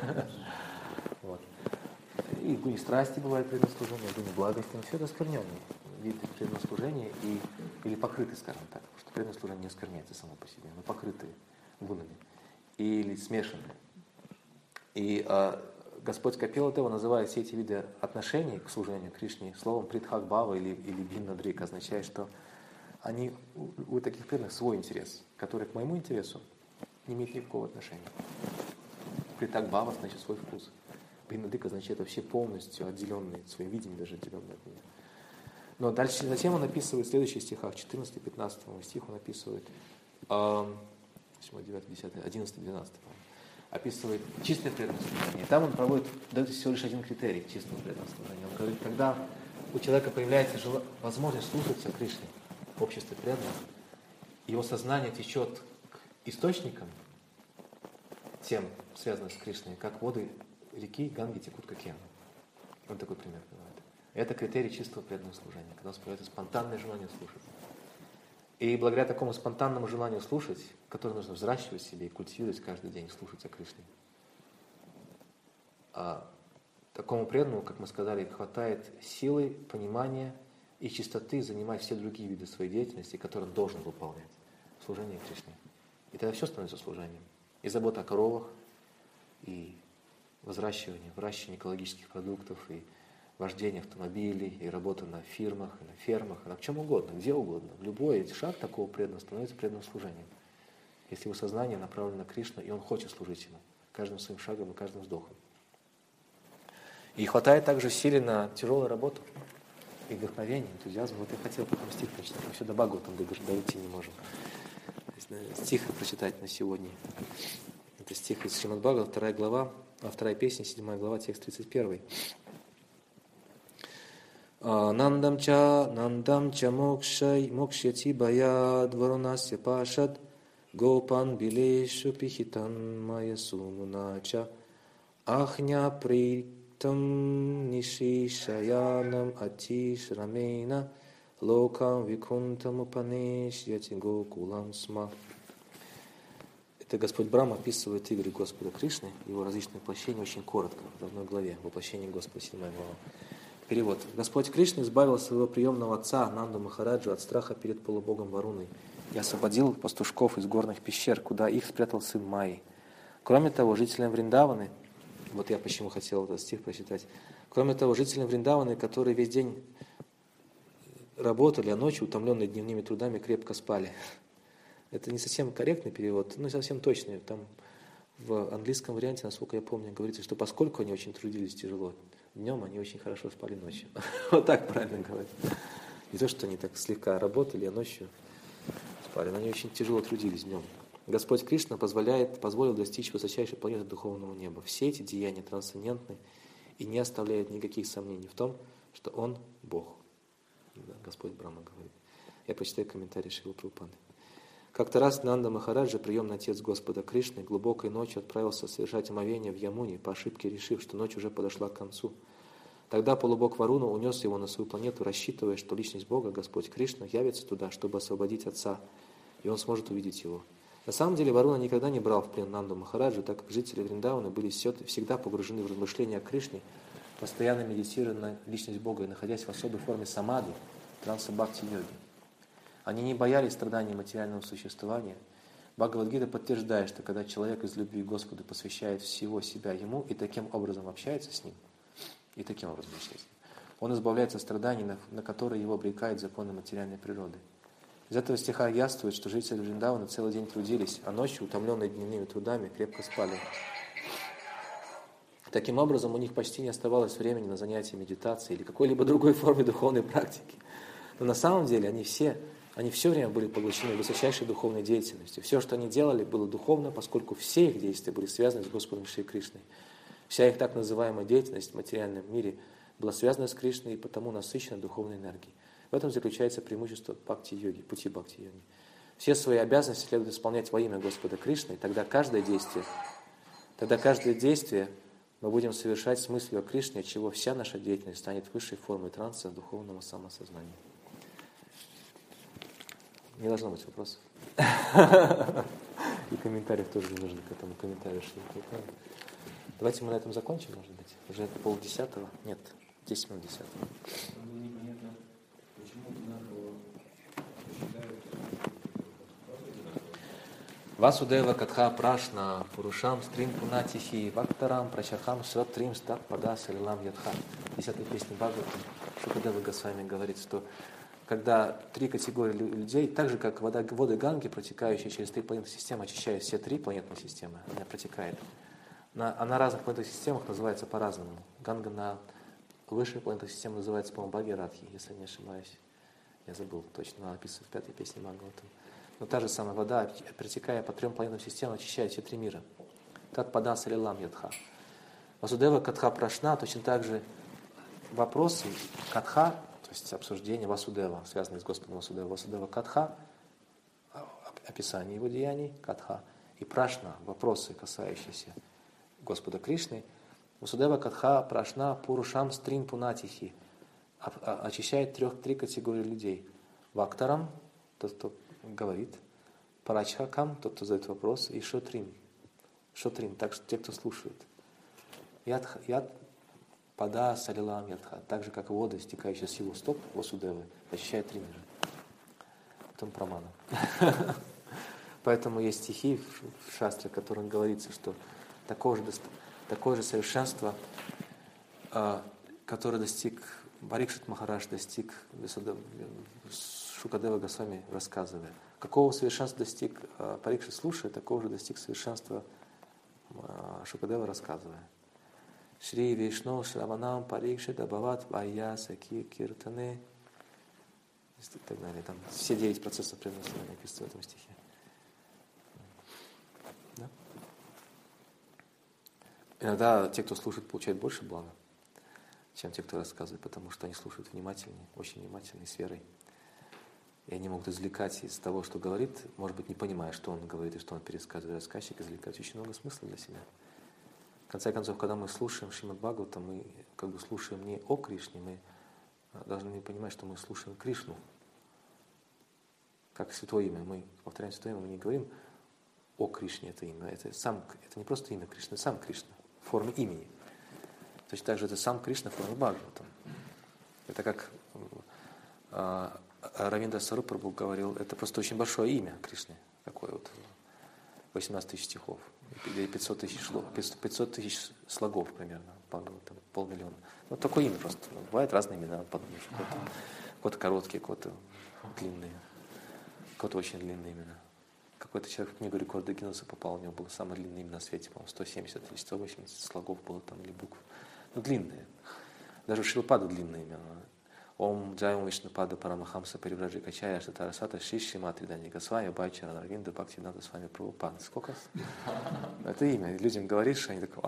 Вот. И гуни страсти бывает преданное служение, гуни благости. Все это оскверненные виды преданного служения и, или покрытые, скажем так. Потому что преданное служение не оскверняется само по себе, но покрытые гунами. Или смешанные. И а, Господь Капиладева называет все эти виды отношений к служению Кришне словом притхак-бхава или, или бхинна-дрик, означает, что они, у, у таких преданных свой интерес, который к моему интересу не имеет никакого отношения. Притхак-бхава значит свой вкус. Бхинадык означает вообще полностью отделенный, своим видением даже отделенный от меня. Но дальше, затем он описывает в следующих стихах, четырнадцатый-пятнадцатый стих он описывает, восьмой, девятый, десятый, одиннадцатый, двенадцатый, описывает чистое преданное служение. Там он проводит, дает всего лишь один критерий чистого преданного служения. Он говорит, когда у человека появляется жел... возможность слушать о Кришне в обществе преданных, его сознание течет к источникам, тем, связанным с Кришной, как воды реки Ганги текут к океану. Вот такой пример бывает. Это критерий чистого преданного служения, когда у нас появляется спонтанное желание слушать. И благодаря такому спонтанному желанию слушать, которое нужно взращивать в себе и культивировать каждый день, слушать о Кришне, а такому преданному, как мы сказали, хватает силы, понимания и чистоты занимать все другие виды своей деятельности, которые он должен выполнять в служении Кришне. И тогда все становится служением. И забота о коровах, и возращивание, выращивание экологических продуктов, и вождение автомобилей, и работа на фирмах, и на фермах, и на чем угодно, где угодно. Любой шаг такого преданного становится преданным служением. Если его сознание направлено на Кришну, и он хочет служить ему каждым своим шагом и каждым вздохом. И хватает также силы на тяжелую работу, и вдохновение, энтузиазм. Вот я хотел потом стих прочитать, мы все до Бхагаватам дойти не можем. Стих прочитать на сегодня. Это стих из Шримад Бхагават, вторая глава, а вторая песня, седьмая глава, текст тридцать первый. Нандам ча, нандам ча мокшай, мокшяти баяд, варунасya пашад, гопан билешу пихитан мая сумунача, ахня притам нишишаянам атиш рамейна, локам викунтам упанеш яти гокулам сма. Это Господь Брахма описывает игры Господа Кришны, его различные воплощения очень коротко, в одной главе, воплощение Господа, седьмая глава. Перевод. Господь Кришна избавил своего приемного отца Нанду Махараджу от страха перед полубогом Варуной и освободил пастушков из горных пещер, куда их спрятал сын Майи. Кроме того, жителям Вриндаваны, вот я почему хотел этот стих прочитать, кроме того, жителям Вриндаваны, которые весь день работали, а ночью, утомленные дневными трудами, крепко спали. Это не совсем корректный перевод, но не совсем точный. Там в английском варианте, насколько я помню, говорится, что поскольку они очень трудились тяжело днем, они очень хорошо спали ночью. Вот так правильно говорить. Не то, что они так слегка работали, а ночью спали, но они очень тяжело трудились днем. Господь Кришна позволяет, позволил достичь высочайшей планеты духовного неба. Все эти деяния трансцендентны и не оставляют никаких сомнений в том, что Он Бог. Да, Господь Брахма говорит. Я почитаю комментарий Шрилы Прабхупады. Как-то раз Нанда Махараджа, приемный отец Господа Кришны, глубокой ночью отправился совершать омовение в Ямуне, по ошибке решив, что ночь уже подошла к концу. Тогда полубог Варуна унес его на свою планету, рассчитывая, что личность Бога, Господь Кришна, явится туда, чтобы освободить отца, и он сможет увидеть его. На самом деле Варуна никогда не брал в плен Нанду Махараджу, так как жители Вриндавана были всегда погружены в размышления о Кришне, постоянно медитируя на личность Бога и находясь в особой форме самадхи, транса бхакти-йоги. Они не боялись страданий материального существования. Бхагавад-гита подтверждает, что когда человек из любви к Господу посвящает всего себя Ему и таким образом общается с Ним, и таким образом общается с Ним, он избавляется от страданий, на, на которые его обрекают законы материальной природы. Из этого стиха яствует, что жители Вриндавана целый день трудились, а ночью, утомленные дневными трудами, крепко спали. Таким образом, у них почти не оставалось времени на занятия медитацией или какой-либо другой форме духовной практики. Но на самом деле они все Они все время были поглощены высочайшей духовной деятельностью. Все, что они делали, было духовно, поскольку все их действия были связаны с Господом Шри Кришной. Вся их так называемая деятельность в материальном мире была связана с Кришной и потому насыщена духовной энергией. В этом заключается преимущество бхакти-йоги, пути бхакти-йоги. Все свои обязанности следует исполнять во имя Господа Кришны, и тогда каждое действие, тогда каждое действие мы будем совершать с мыслью о Кришне, от чего вся наша деятельность станет высшей формой транса духовного самосознания. Не должно быть вопросов. И комментариев тоже не нужно к этому комментарию. Давайте мы на этом закончим, может быть. Уже полдесятого. Нет, десять минут десятого. Непонятно, почему одинаково считают. Васудева Катха Прашна Пурушам Стрим Пунатихи Вактарам Прачархам Сратрим Стат Пада Салилам Ядха. Десятая песня Бхагаватам. Шукадева Госвами говорит, что когда три категории людей, так же как вода, воды Ганги, протекающие через три планетные системы, очищают все три планетные системы, она протекает. На, а на разных планетных системах называется по-разному. Ганга на высшей планетной системе называется, по-моему, Бхагирадхи, если не ошибаюсь. Я забыл точно, она описывает в пятой песне Бхагаватам. Но та же самая вода, протекая по трем планетным системам, очищает все три мира. Тат пада салилам ядха. Васудева катха прашна, точно так же вопросы катха, то есть обсуждение Васудева, связанные с Господом Васудева. Васудева катха, описание его деяний, катха, и прашна, вопросы, касающиеся Господа Кришны. Васудева катха прашна пурушам стрин пунатихи, очищает трех, три категории людей. Вактарам, тот, кто говорит, парачхакам, тот, кто задает вопрос, и шотрим. Шотрим, так что те, кто слушает. Яд, яд пада салилам ядха, так же, как воды, стекающие с его стоп, Васудевы, очищает три мира. Потом прамана. Поэтому есть стихи в шастре, в которых говорится, что такое же, такое же совершенство, которое достиг Парикшит Махарадж, достиг Шукадева Госвами, рассказывая. Какого совершенства достиг Парикшит, слушая, такого же достиг совершенства Шукадева, рассказывая. Шри Вишну Шраванам Парикшит Абхават Ваяса Киртане и так далее. Там все девять процессов преданности написаны в этом стихе. Да? Иногда те, кто слушает, получают больше блага, чем те, кто рассказывает, потому что они слушают внимательнее, очень внимательно и с верой. И они могут извлекать из того, что говорит, может быть, не понимая, что он говорит и что он пересказывает, рассказчик, извлекать очень много смысла для себя. В конце концов, когда мы слушаем Шримад Бхагаватам, мы как бы слушаем не о Кришне, мы должны понимать, что мы слушаем Кришну, как Святое Имя. Мы повторяем Святое Имя, мы не говорим о Кришне это имя, это, сам, это не просто имя Кришны, сам Кришна в форме имени. Точно так же это сам Кришна в форме Бхагаватам. Это как э, Равиндра Сарупрабху говорил, это просто очень большое имя Кришны, такое вот, восемнадцать тысяч стихов, пятьсот тысяч слов, пятьсот тысяч слогов примерно, Бхагаватам, полмиллиона. Вот такое имя просто. Бывают разные имена, подумаешь, кого-то, кого-то короткие, кого-то длинные, кого-то очень длинные имена. Какой-то человек в книгу рекорда Гиннесса попал, у него было самое длинное имя на свете, по-моему, сто семьдесят или сто восемьдесят слогов было там, или букв. Ну, длинные. Даже у Шрилпада длинное имя. Ом Джайм Вишнупада Парамахамса Паривраджи Качая Штатарасата Шиши Матри Дани Госвами Байчара Нарвинда Бхактивинода с вами Прабхупада. Сколько? Это имя. Людям говоришь, они так...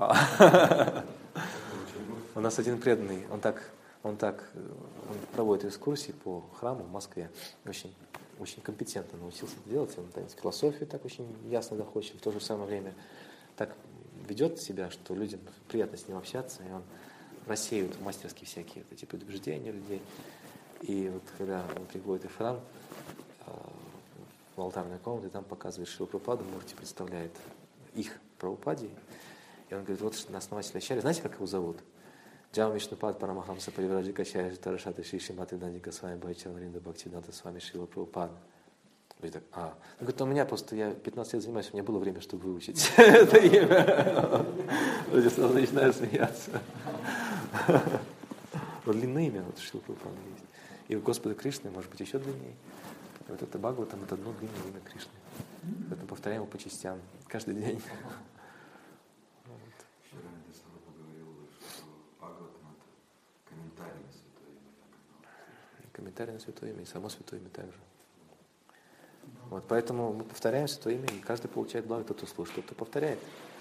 У нас один преданный, он так, он так, он проводит экскурсии по храму в Москве. Очень, очень компетентно научился это делать. Он в философию так очень ясно доходчив. В то же самое время так ведет себя, что людям приятно с ним общаться, и он рассеивает мастерски всякие вот эти предубеждения людей. И вот когда он приходит в храм, в алтарной комнате, там показывает Шрила Прабхупаду, Мурти представляет их Прабхупаде. И он говорит, вот на основателя Ачарьи, знаете, как его зовут? Джам Вишнупад Парамахамса Паривраджи Качарья Тарашата Шиши Маты Дандика с вами Байчарнаринда Бхактивинода с вами Шрила Прабхупада. Говорит, а. Он говорит, у меня просто, я пятнадцать лет занимаюсь, у меня было время, чтобы выучить это имя. Люди сразу начинают смеяться. Вот длинное имя, вот Шрила Прабхупада есть. И у Господа Кришны может быть еще длиннее. И вот это Бхагаватам, это одно длинное имя Кришны. Поэтому повторяем его по частям, каждый день. Комментарий на Святое Имя, и само Святое Имя также. Вот, поэтому мы повторяем Святое Имя, и каждый получает благо, тот, кто слушает, тот, кто повторяет.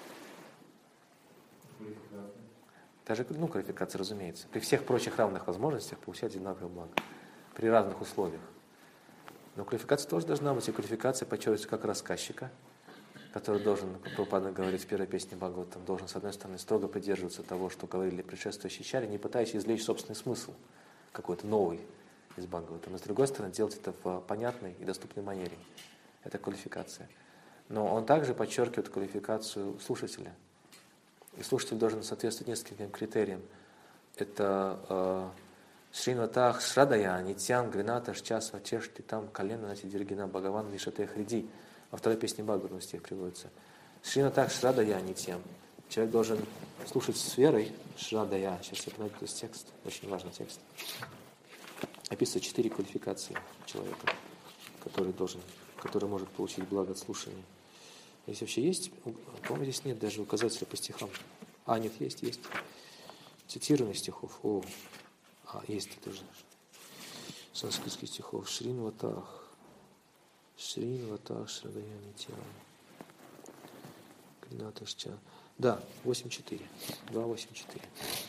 Даже, ну, квалификация, разумеется. При всех прочих равных возможностях получать одинаковое благо. При разных условиях. Но квалификация тоже должна быть, и квалификация подчеркивается как рассказчика, который должен, как Прабхупада говорит в первой песне Бхагаватам, должен, с одной стороны, строго придерживаться того, что говорили предшествующие ачарьи, не пытаясь извлечь собственный смысл, какой-то новый из Бхагаватам. Но, с другой стороны, делать это в понятной и доступной манере. Это квалификация. Но он также подчеркивает квалификацию слушателя. И слушатель должен соответствовать нескольким критериям. Это Шринватах Шрадая, Нитьян, Грината, Шчасва, Чешти, там, Колено, Нати, Диргина, Бхагаван, Вишате, Хриди. Во второй песне Бхагаватам стих приводится. Шринватах Шрадая, Нитьян. Человек должен слушать с верой Шрадая. Сейчас я пройду этот текст, очень важный текст. Описывает четыре квалификации человека, который должен, который может получить благо от слушания. Здесь вообще есть, по-моему, здесь нет даже указателя по стихам. А, нет, есть, есть. Цитирование стихов. О, а, есть это же. Санскритских стихов. Шрин ватах. Шрин ватах шрадаями тям. Гринаташча. Да, восемь четыре. два восемь четыре.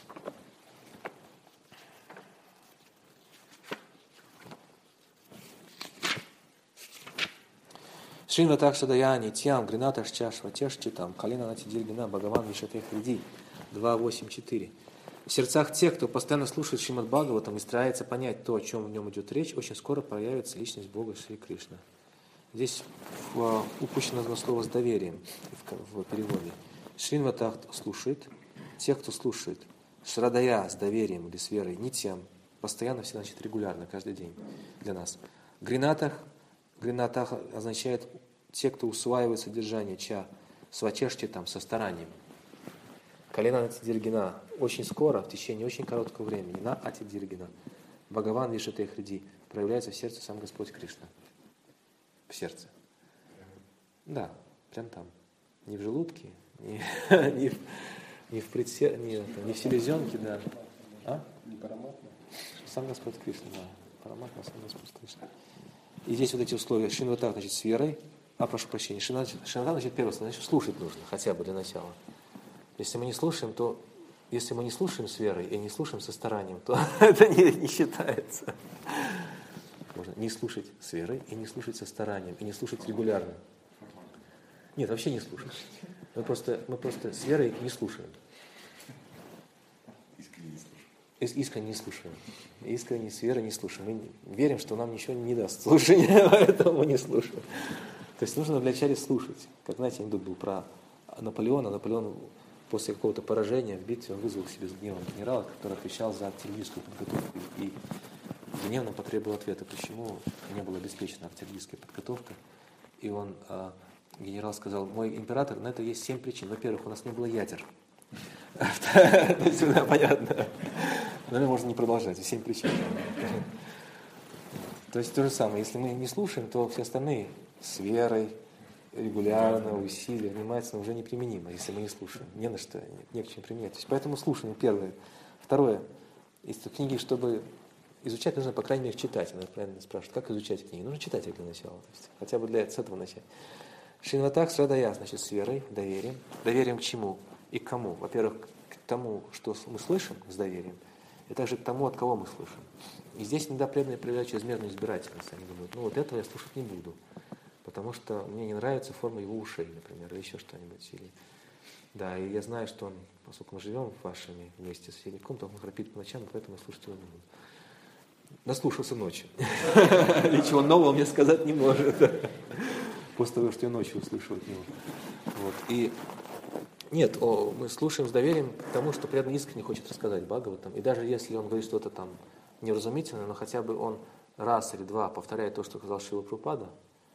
Шринватах Шадаяни, Тьям, Гринаташ Чашва, Тешчи, там, Калина Натидильгина, Бхагаван Вишатех Хриди, два восемь четыре. В сердцах тех, кто постоянно слушает Шримад Бхагаватам и старается понять то, о чем в нем идет речь, очень скоро проявится личность Бога Шри Кришна. Здесь в, упущено одно слово с доверием в, в переводе. Шринватах слушает, тех, кто слушает. Шрадая с доверием или с верой, нитьям, постоянно, всегда, значит, регулярно, каждый день для нас. Гринатах, Гринатах означает те, кто усваивает содержание ча, свачешти там со старанием. Калина Натидиргина. Очень скоро, в течение очень короткого времени, на Атидиргина, Бхагаван Вишатех Хриди, проявляется в сердце сам Господь Кришна. В сердце. Да, прям там. Не в желудке, не, не, в, не, в, предсе, не, не в селезенке, да. А? Не параматма. Сам Господь Кришна, да. Параматма, сам Господь Кришна. И здесь вот эти условия. Шинватах, значит, с верой. А, прошу прощения. Шинватах, значит, первое, значит, слушать нужно, хотя бы для начала. Если мы не слушаем, то если мы не слушаем с верой и не слушаем со старанием, то это не, не считается. Можно не слушать с верой и не слушать со старанием, и не слушать регулярно. Нет, вообще не слушать. Мы просто, мы просто с верой не слушаем. Искренне не слушаем. Искренне не слушаем. Искренне с верой не слушаем. Мы верим, что нам ничего не даст слушания, поэтому мы не слушаем. То есть нужно вначале слушать. Как, знаете, анекдот был про Наполеона. Наполеон после какого-то поражения в битве он вызвал к себе с гневом генерала, который отвечал за артиллерийскую подготовку. И гневно потребовал ответа, почему не была обеспечена артиллерийская подготовка. И он, генерал сказал: мой император, на это есть семь причин. Во-первых, у нас не было ядер. Это всегда понятно. Но можно не продолжать, семь причин. То есть то же самое, если мы не слушаем, то все остальные с верой, регулярно, усилия, занимаются, но уже неприменимо, если мы не слушаем. Не на что, не к чему применять. То есть поэтому слушаем, первое. Второе, из книги, чтобы изучать, нужно, по крайней мере, читать. Она правильно спрашивает, как изучать книги? Нужно читать их для начала. То есть, хотя бы для, с этого начать. Шинватах срадая, значит, с верой, доверием. Доверием к чему и к кому? Во-первых, к тому, что мы слышим с доверием, и также к тому, от кого мы слышим. И здесь иногда преданные проявляют чрезмерную избирательность. Они думают, ну вот этого я слушать не буду, потому что мне не нравится форма его ушей, например, или еще что-нибудь. Или... Да, и я знаю, что он, поскольку мы живем в вашими вместе с соседней комнатой, он храпит по ночам, поэтому я слушать его не буду. Наслушался ночью. Ничего нового мне сказать не может. После того, что я ночью услышал от него. Вот. И нет, о, мы слушаем с доверием к тому, что преданный искренне хочет рассказать Бхагаватам. И даже если он говорит что-то там неразумительное, но хотя бы он раз или два повторяет то, что сказал Шрила Прабхупада,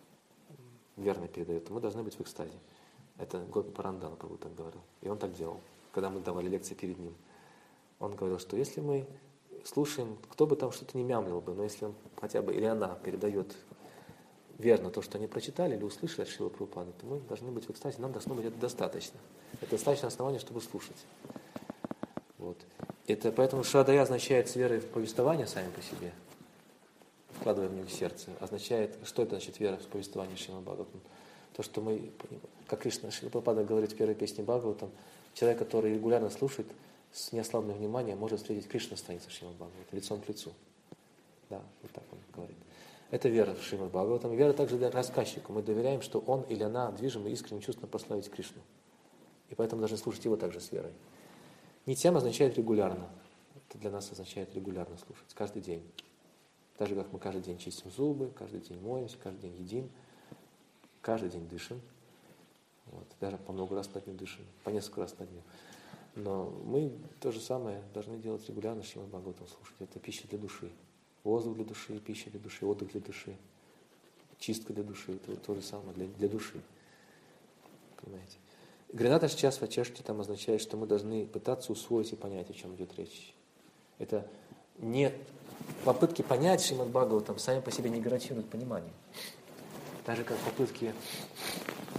верно передает, то мы должны быть в экстазе. Это Гопи Парандана Прабху так говорил. И он так делал, когда мы давали лекции перед ним. Он говорил, что если мы слушаем, кто бы там что-то не мямлил бы, но если он хотя бы или она передает верно то, что они прочитали или услышали от Шрилы Прабхупады, то мы должны быть в экстазе, нам должно быть это достаточно. Это достаточно основания, чтобы слушать. Вот. Это, поэтому Шрадая означает с верой в повествование сами по себе, вкладывая в него сердце. Означает, что это значит вера в повествование Шримад Бхагаватам? То, что мы, как Кришна Шрила Прабхупада говорит в первой песне Бхагаватам, человек, который регулярно слушает, с неослабным вниманием может встретить Кришну на странице Шримад Бхагаватам, лицом к лицу. Да, вот так он говорит. Это вера в Шримад Бхагаватам. Вера также для рассказчика. Мы доверяем, что он или она движимы искренним чувством прославить Кришну. И поэтому должны слушать его также с верой. Нитьям означает регулярно. Это для нас означает регулярно слушать, каждый день. Так же, как мы каждый день чистим зубы, каждый день моемся, каждый день едим, каждый день дышим. Вот. Даже по много раз на дню дышим, по несколько раз на дню. Но мы то же самое должны делать регулярно, Шримад Бхагаватам слушать. Это пища для души. Воздух для души, пища для души, отдых для души, чистка для души. Это то же самое для, для души. Понимаете? Гринаташ час вачешти там означает, что мы должны пытаться усвоить и понять, о чем идет речь. Это не попытки понять Шримад Бхагаватам сами по себе не гарантируют понимание. Так же, как попытки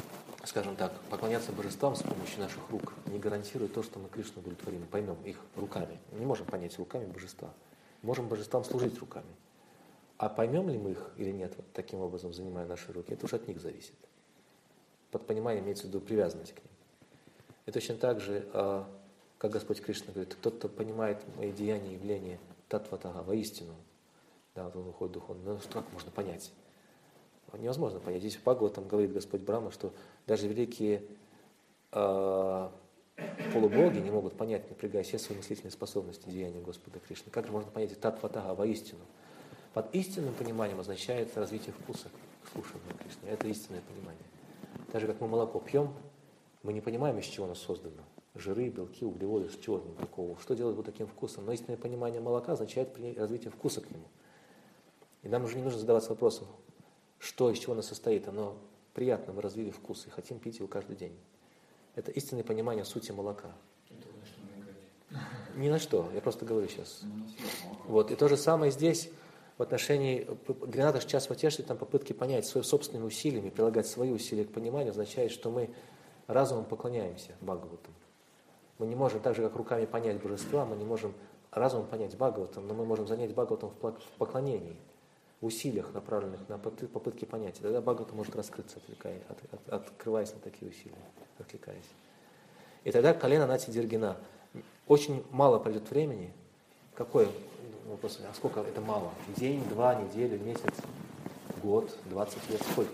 скажем так, поклоняться божествам с помощью наших рук не гарантирует то, что мы Кришну удовлетворим, поймем их руками. Мы не можем понять руками божества. Можем божествам служить руками. А поймем ли мы их или нет, вот таким образом занимая наши руки, это уж от них зависит. Под пониманием имеется в виду привязанность к ним. И точно так же, как Господь Кришна говорит, тот, кто понимает мои деяния и явления татватага, воистину, да, вот он уходит духовно, но что, как можно понять? Невозможно понять. Здесь в Бхагаватам говорит Господь Брахма, что даже великие э, полубоги не могут понять, напрягая все свои мыслительные способности деяния Господа Кришны. Как же можно понять татватага, воистину? Под истинным пониманием означает развитие вкуса к слушанию Кришны. Это истинное понимание. Так же, как мы молоко пьем, мы не понимаем, из чего оно создано. Жиры, белки, углеводы, с чего такого. Что делать вот таким вкусом? Но истинное понимание молока означает развитие вкуса к нему. И нам уже не нужно задаваться вопросом, что, из чего оно состоит. Оно приятно, мы развили вкус и хотим пить его каждый день. Это истинное понимание сути молока. Ни на что, я просто говорю сейчас. Вот. И то же самое здесь в отношении Гринада час Ватеши, там попытки понять своими собственными усилиями, прилагать свои усилия к пониманию, означает, что мы разумом поклоняемся Бхагаватам. Мы не можем так же, как руками понять божества, мы не можем разумом понять Бхагаватам, но мы можем занять Бхагаватам в поклонении, в усилиях, направленных на попытки понятия. Тогда Бхагаватам может раскрыться, отвлекая, от, от, открываясь на такие усилия, отвлекаясь. И тогда колено Нати Диргина. Очень мало пройдет времени. Какое? Вопрос, а сколько это мало? День, два, неделю, месяц, год, двадцать лет, сколько?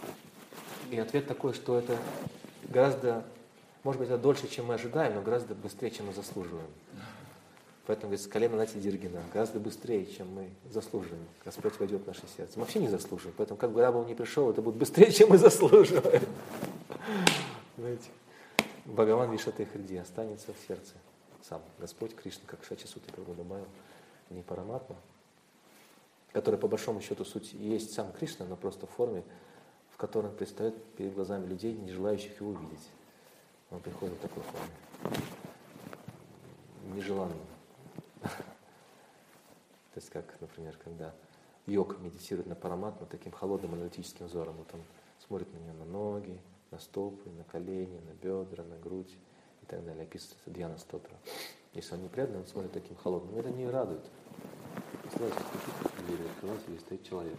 И ответ такой, что это гораздо, может быть, это дольше, чем мы ожидаем, но гораздо быстрее, чем мы заслуживаем. Поэтому, говорится, колено Нати Диргина, гораздо быстрее, чем мы заслуживаем. Господь войдет в наше сердце. Мы вообще не заслуживаем, поэтому, как бы раб не пришел, это будет быстрее, чем мы заслуживаем. Знаете, Бхагаван Вишаты Хриди останется в сердце сам. Господь Кришна, как Шачасута Прабхудамая, не Параматма, который, по большому счету, суть есть сам Кришна, но просто в форме, в которой он предстает перед глазами людей, не желающих его увидеть. Он приходит в такой форме. Нежеланным. То есть, как, например, когда йог медитирует на Параматму таким холодным аналитическим взором, вот он смотрит на нее на ноги, на стопы, на колени, на бедра, на грудь и так далее. Описывается Дьяна Стотра. Если он не преданный, он смотрит таким холодным. Это не радует. Представляете, дверь открывается, и стоит человек.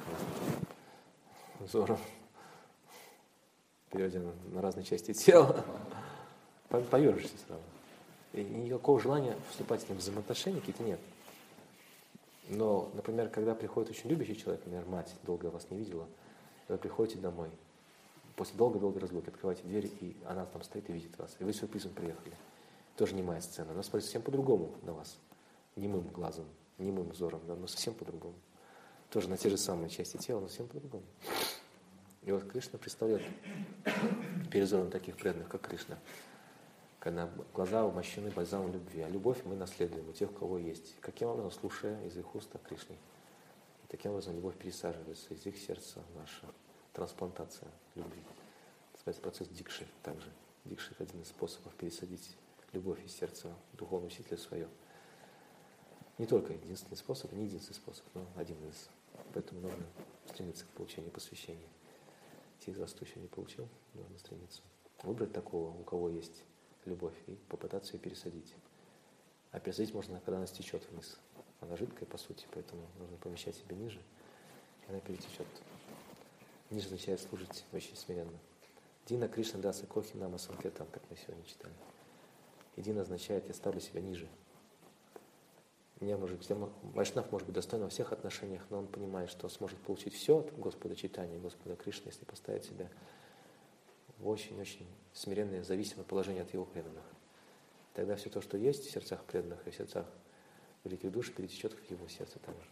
Взором. Переводя на, на разные части тела. Поверишься сразу. И никакого желания вступать с ним в взаимоотношения какие-то нет. Но, например, когда приходит очень любящий человек, например, мать долго вас не видела, вы приходите домой, после долгой-долгой разлуки открываете дверь, и она там стоит и видит вас. И вы сюрпризом приехали. Тоже немая сцена. Она смотрит совсем по-другому на вас. Немым глазом, немым взором, да, но совсем по-другому. Тоже на те же самые части тела, но совсем по-другому. И вот Кришна представляет перед взором таких преданных, как Кришна, когда глаза умощены бальзамом любви. А любовь мы наследуем у тех, у кого есть. Каким образом? Слушая из их уст о Кришне. И таким образом любовь пересаживается из их сердца в наша трансплантация любви. Это процесс дикши также. Дикши – это один из способов пересадить любовь из сердца духовного учителя свое. Не только единственный способ, не единственный способ, но один из. Поэтому нужно стремиться к получению посвящения. Те из вас, кто еще не получил, нужно стремиться. Выбрать такого, у кого есть любовь, и попытаться ее пересадить. А пересадить можно, когда она стечет вниз. Она жидкая, по сути, поэтому нужно помещать себя ниже, и она перетечет. Ниже означает служить очень смиренно. Дина Кришна Даса Кохи Нама Санкетам, как мы сегодня читали. И Дина означает, я ставлю себя ниже. Меня может, Вайшнав может быть достоин во всех отношениях, но он понимает, что он сможет получить все от Господа Чайтаньи, Господа Кришны, если поставить себя в очень-очень смиренное, зависимое положение от его преданных. Тогда все то, что есть в сердцах преданных и в сердцах великих душ, перетечет в его сердце также.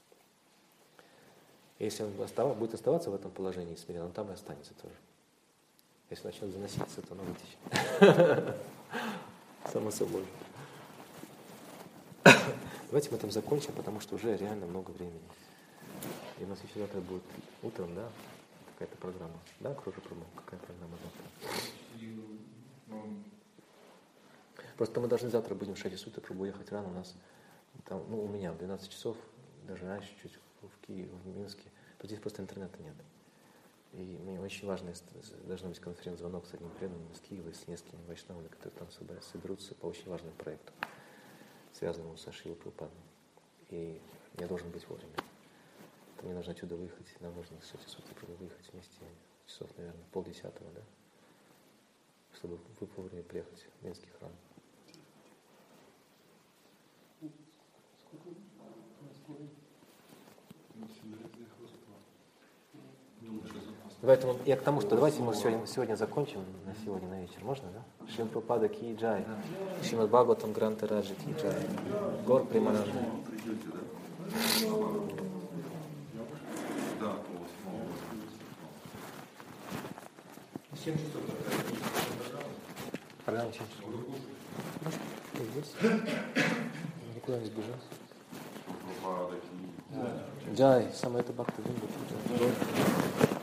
И если он остав, будет оставаться в этом положении смиренно, он там и останется тоже. Если начнет заноситься, то оно вытечет. Само собой. Давайте мы там закончим, потому что уже реально много времени. И у нас еще завтра будет утром, да, какая-то программа. Да, Кружа Прабху, какая программа завтра? Просто мы должны завтра будем в Шачасута Прабху ехать рано у нас. Там, ну, у меня в двенадцать часов, даже раньше чуть в Киеве, в Минске. То здесь просто интернета нет. И мне очень важно, должна быть конференц-звонок с одним преданным из Киева и с несколькими вайшнавами, которые там соберутся по очень важному проекту, связанному со Шрилой Прабхупадой. И я должен быть вовремя. Мне нужно отсюда выехать, нам нужно с Сати Сути выехать вместе часов, наверное, полдесятого, да? Чтобы вы вовремя приехать в Минский храм. Поэтому я к тому, что давайте мы сегодня, сегодня закончим на сегодня на вечер. Можно, да? Шрила Прабхупада ки джай. Шримад Бхагаватам Гранта Раджа ки джай. Гор Примананда. Семь часов Программа семь часов. Ты здесь? Никуда не сбежал. Джай, самое это Бхакта Винда.